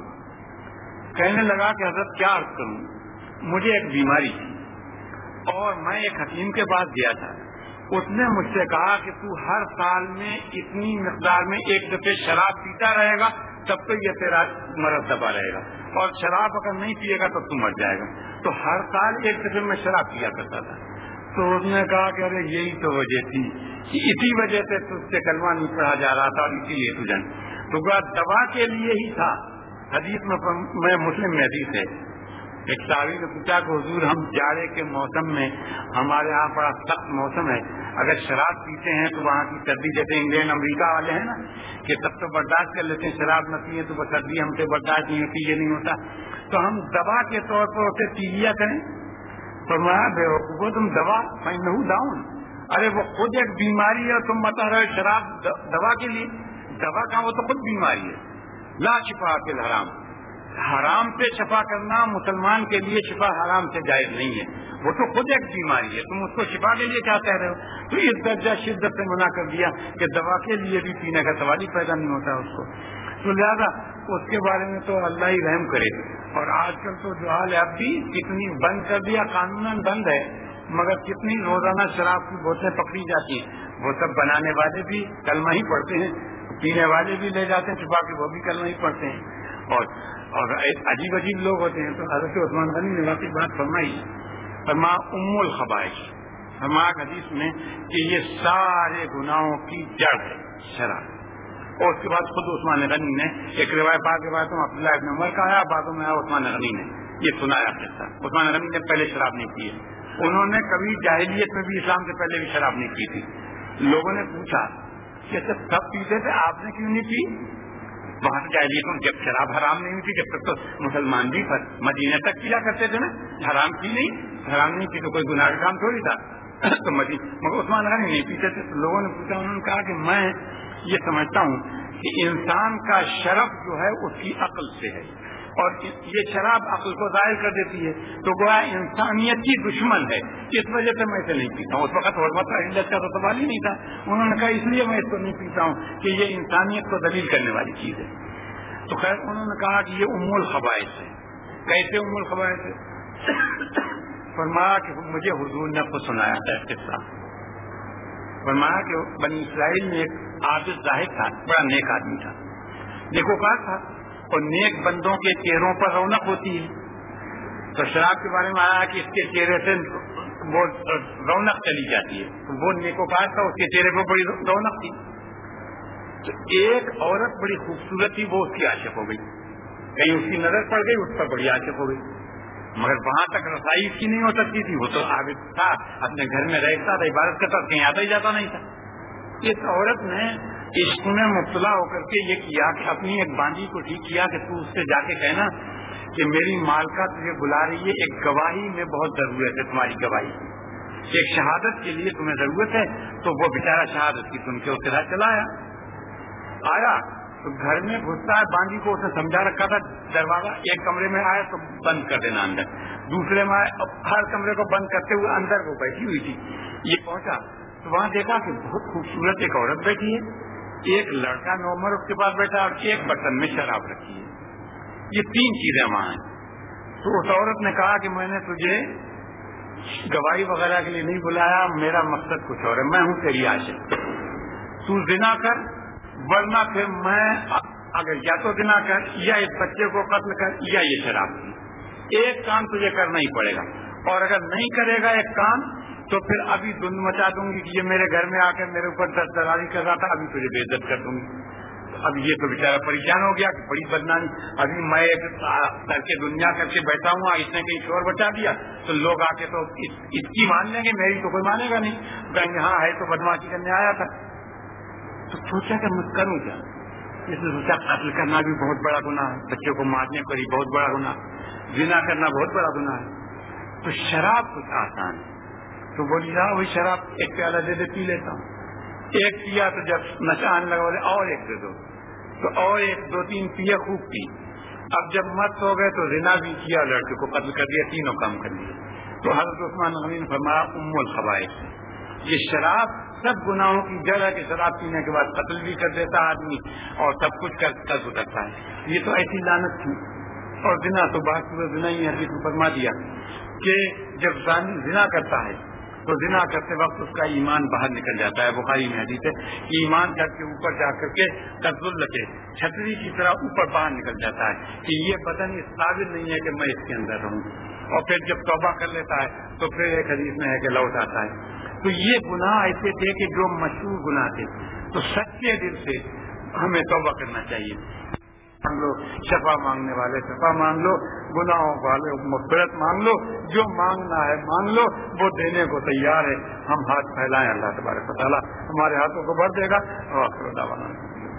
کہنے لگا کہ حضرت کیا عرض کروں مجھے ایک بیماری تھی اور میں ایک حکیم کے پاس گیا تھا. اس نے مجھ سے کہا کہ تو ہر سال میں اتنی مقدار میں ایک دفعہ شراب پیتا رہے گا تب تو یہ تیرا مرض دبا رہے گا اور شراب اگر نہیں پیے گا تو تو مر جائے گا. تو ہر سال ایک دفعہ میں شراب پیا کرتا تھا. تو اس نے کہا کہ ارے یہی تو وجہ تھی کہ اسی وجہ سے تجھ سے کلمہ نہیں پڑھا جا رہا تھا اور اسی لیے تو جن تو دوا کے لیے ہی تھا. حدیث میں مسلم میں حدیث ہے ایک صحابی نے پوچھا کہ حضور ہم جاڑے کے موسم میں ہمارے یہاں بڑا سخت موسم ہے اگر شراب پیتے ہیں تو وہاں کی سردی جیسے انگلینڈ امریکہ والے ہیں نا کہ تب تو برداشت کر لیتے ہیں شراب نہ پیے تو سردی ہم سے برداشت نہیں ہوتی یہ نہیں ہوتا تو ہم دوا کے طور پر اسے پی لیا کریں. فرمایا بے تم دوا میں نہ ڈاؤن ارے وہ خود ایک بیماری ہے تم بتا رہے شراب دوا کے لیے. دوا کا وہ تو خود بیماری ہے. لا شفا فی الحرام حرام سے شفا کرنا مسلمان کے لیے شفا حرام سے جائز نہیں ہے. وہ تو خود ایک بیماری ہے تم اس کو شفا کے لیے کیا کہہ رہے ہو. تو اس درجہ شدت سے منع کر دیا کہ دوا کے لیے بھی پینے کا سوال ہی پیدا نہیں ہوتا اس کو. تو لہذا اس کے بارے میں تو اللہ ہی رحم کرے. اور آج کل تو جو حال ہے اب بھی کتنی بند کر دیا قانون بند ہے مگر کتنی روزانہ شراب کی بوتلیں پکڑی جاتی ہیں. وہ سب بنانے والے بھی کلمہ ہی پڑھتے ہیں پینے والے بھی لے جاتے ہیں چھپا کے وہ بھی کلمہ ہی پڑھتے ہیں اور اور عجیب عجیب لوگ ہوتے ہیں. تو حضرت عثمان غنی نے واقعی بات فرمائی فرما ام الخبائث فرما حدیث میں کہ یہ سارے گناہوں کی جڑ ہے شراب. اور اس کے بعد خود عثمان غنی نے ایک روایت بعض روایتوں میں عبداللہ ابن عمر کا آیا بعدوں میں آیا عثمان غنی نے یہ سنایا قصہ. عثمان غنی نے پہلے شراب نہیں کی ہے. انہوں نے کبھی جاہلیت میں بھی اسلام سے پہلے بھی شراب نہیں کی تھی. لوگوں نے پوچھا کہ سب پیتے تھے آپ نے کیوں نہیں پی. وہاں سے جاہلیت میں جب شراب حرام نہیں ہوئی تھی جب تک تو مسلمان بھی مدینہ تک پیا کرتے تھے نا. حرام کی نہیں حرام نہیں کی تو کوئی گناہ کا کام تھوڑی تھا. تو مدینہ مگر عثمان غنی نہیں پیتے تھے. لوگوں نے پوچھا انہوں نے کہا کہ میں یہ سمجھتا ہوں کہ انسان کا شرف جو ہے اس کی عقل سے ہے اور یہ شراب عقل کو ظاہر کر دیتی ہے تو گویا انسانیت کی دشمن ہے. اس وجہ سے میں اسے نہیں پیتا ہوں. اس وقت حرمت عزت کا تو سوال ہی نہیں تھا. انہوں نے کہا اس لیے میں اس کو نہیں پیتا ہوں کہ یہ انسانیت کو ذلیل کرنے والی چیز ہے. تو خیر انہوں نے کہا کہ یہ ام الخبائث ہے. کیسے ام الخبائث ہے. فرمایا کہ مجھے حضور نے خود سنایا تھا قصہ. فرمایا کہ بنی اسرائیل میں ایک عابد زاہد تھا بڑا نیک آدمی تھا نیکوکار تھا اور نیک بندوں کے چہروں پر رونق ہوتی ہے. تو شراب کے بارے میں آیا کہ اس کے چہرے سے وہ رونق چلی جاتی ہے. وہ نیکوکار تھا, اس کے چہرے پہ بڑی رونق تھی. تو ایک عورت بڑی خوبصورت تھی, وہ اس کی عاشق ہو گئی. کہیں اس کی نظر پڑ گئی, اس پر بڑی عاشق ہو گئی. مگر وہاں تک رسائی اس کی نہیں ہو سکتی تھی. وہ تو عابد تھا, اپنے گھر میں رہتا تھا, عبادت کرتا تھا, کہیں آتا ہی جاتا نہیں تھا. اس عورت نے عشق میں مبتلا ہو کر کے یہ کیا کہ اپنی ایک باندھی کو ٹھیک کیا کہ تو اس سے جا کے کہنا کہ میری مالکہ تجھے بلا رہی ہے, ایک گواہی میں بہت ضرورت ہے, تمہاری گواہی, ایک شہادت کے لیے تمہیں ضرورت ہے. تو وہ بیچارہ شہادت کی سن کے اس کے ساتھ چلا آیا. آیا تو گھر میں گھستا ہے, باندھی کو اس نے سمجھا رکھا تھا دروازہ, ایک کمرے میں آیا تو بند کر دینا اندر, دوسرے میں آئے, ہر کمرے کو بند کرتے ہوئے اندر وہ بیٹھی ہوئی تھی. یہ پہنچا تو وہاں دیکھا کہ بہت خوبصورت ایک عورت بیٹھی ہے, ایک لڑکا نومر اس کے پاس بیٹھا اور ایک برتن میں شراب رکھی ہے. یہ تین چیزیں وہاں ہیں. تو اس عورت نے کہا کہ میں نے تجھے گواہی وغیرہ کے لیے نہیں بلایا, میرا مقصد کچھ اور ہے, میں ہوں تیری عاشق, تو زنا کر, ورنہ پھر میں اگر یا تو زنا کر یا اس بچے کو قتل کر یا یہ شراب پی, ایک کام تجھے کرنا ہی پڑے گا. اور اگر نہیں کرے گا ایک کام تو پھر ابھی دھند مچا دوں گی کہ یہ میرے گھر میں آ کے میرے اوپر دست درازی کر رہا تھا, ابھی تجھے بے عزت کر دوں گی. اب یہ تو بیچارہ پریشان ہو گیا کہ بڑی بدنامی, ابھی میں کر کے دنیا کر کے بیٹھا ہوں, اس نے کہیں شور بچا دیا تو لوگ آ کے تو اس کی مان لیں گے, میری تو کوئی مانے گا نہیں, کہیں گے ہاں ہے تو بدماشی کرنے آیا تھا. تو سوچا کہ میں کروں کیا. اس نے سوچا قتل کرنا بھی بہت بڑا گناہ ہے, بچے کو مارنے پر ہی بہت بڑا گناہ, زنا کرنا بہت بڑا گناہ ہے, تو شراب کچھ آسان ہے. تو بولی جا وہی شراب ایک پیالہ دے دے پی لیتا ہوں. ایک پیا تو جب نشہ آنے لگا بولے اور ایک دے دو, تو اور ایک دو تین پیا, خوب پی. اب جب مست ہو گئے تو زنا بھی کیا, لڑکے کو قتل کر دیا, تینوں کام کر لیے. تو حضرت عثمان غنی نے فرمایا ام الخبائث, یہ شراب سب گناہوں کی جڑ ہے کہ شراب پینے کے بعد قتل بھی کر دیتا آدمی اور سب کچھ کر کر سکتا ہے. یہ تو ایسی لعنت تھی. اور زنا تو بات زنا ہی حدیث میں فرما دیا کہ جب زانی زنا کرتا ہے تو زنا کرتے وقت اس کا ایمان باہر نکل جاتا ہے. بخاری میں حدیث ہے کہ ایمان گھر کے اوپر جا کر کے تزل کے چھتری کی طرح اوپر باہر نکل جاتا ہے کہ یہ بدن اس قابل نہیں ہے کہ میں اس کے اندر رہوں. اور پھر جب توبہ کر لیتا ہے تو پھر ایک حدیث میں ہے کہ لوٹ آتا ہے. تو یہ گناہ ایسے تھے کہ جو مشہور گناہ تھے, تو سچے دل سے ہمیں توبہ کرنا چاہیے. مانگ لو, شفا مانگنے والے شفا مانگ لو, گناہوں والے مغفرت مانگ لو, جو مانگنا ہے مانگ لو, وہ دینے کو تیار ہے. ہم ہاتھ پھیلائیں, اللہ تبارک و تعالیٰ ہمارے ہاتھوں کو بھر دے گا. اور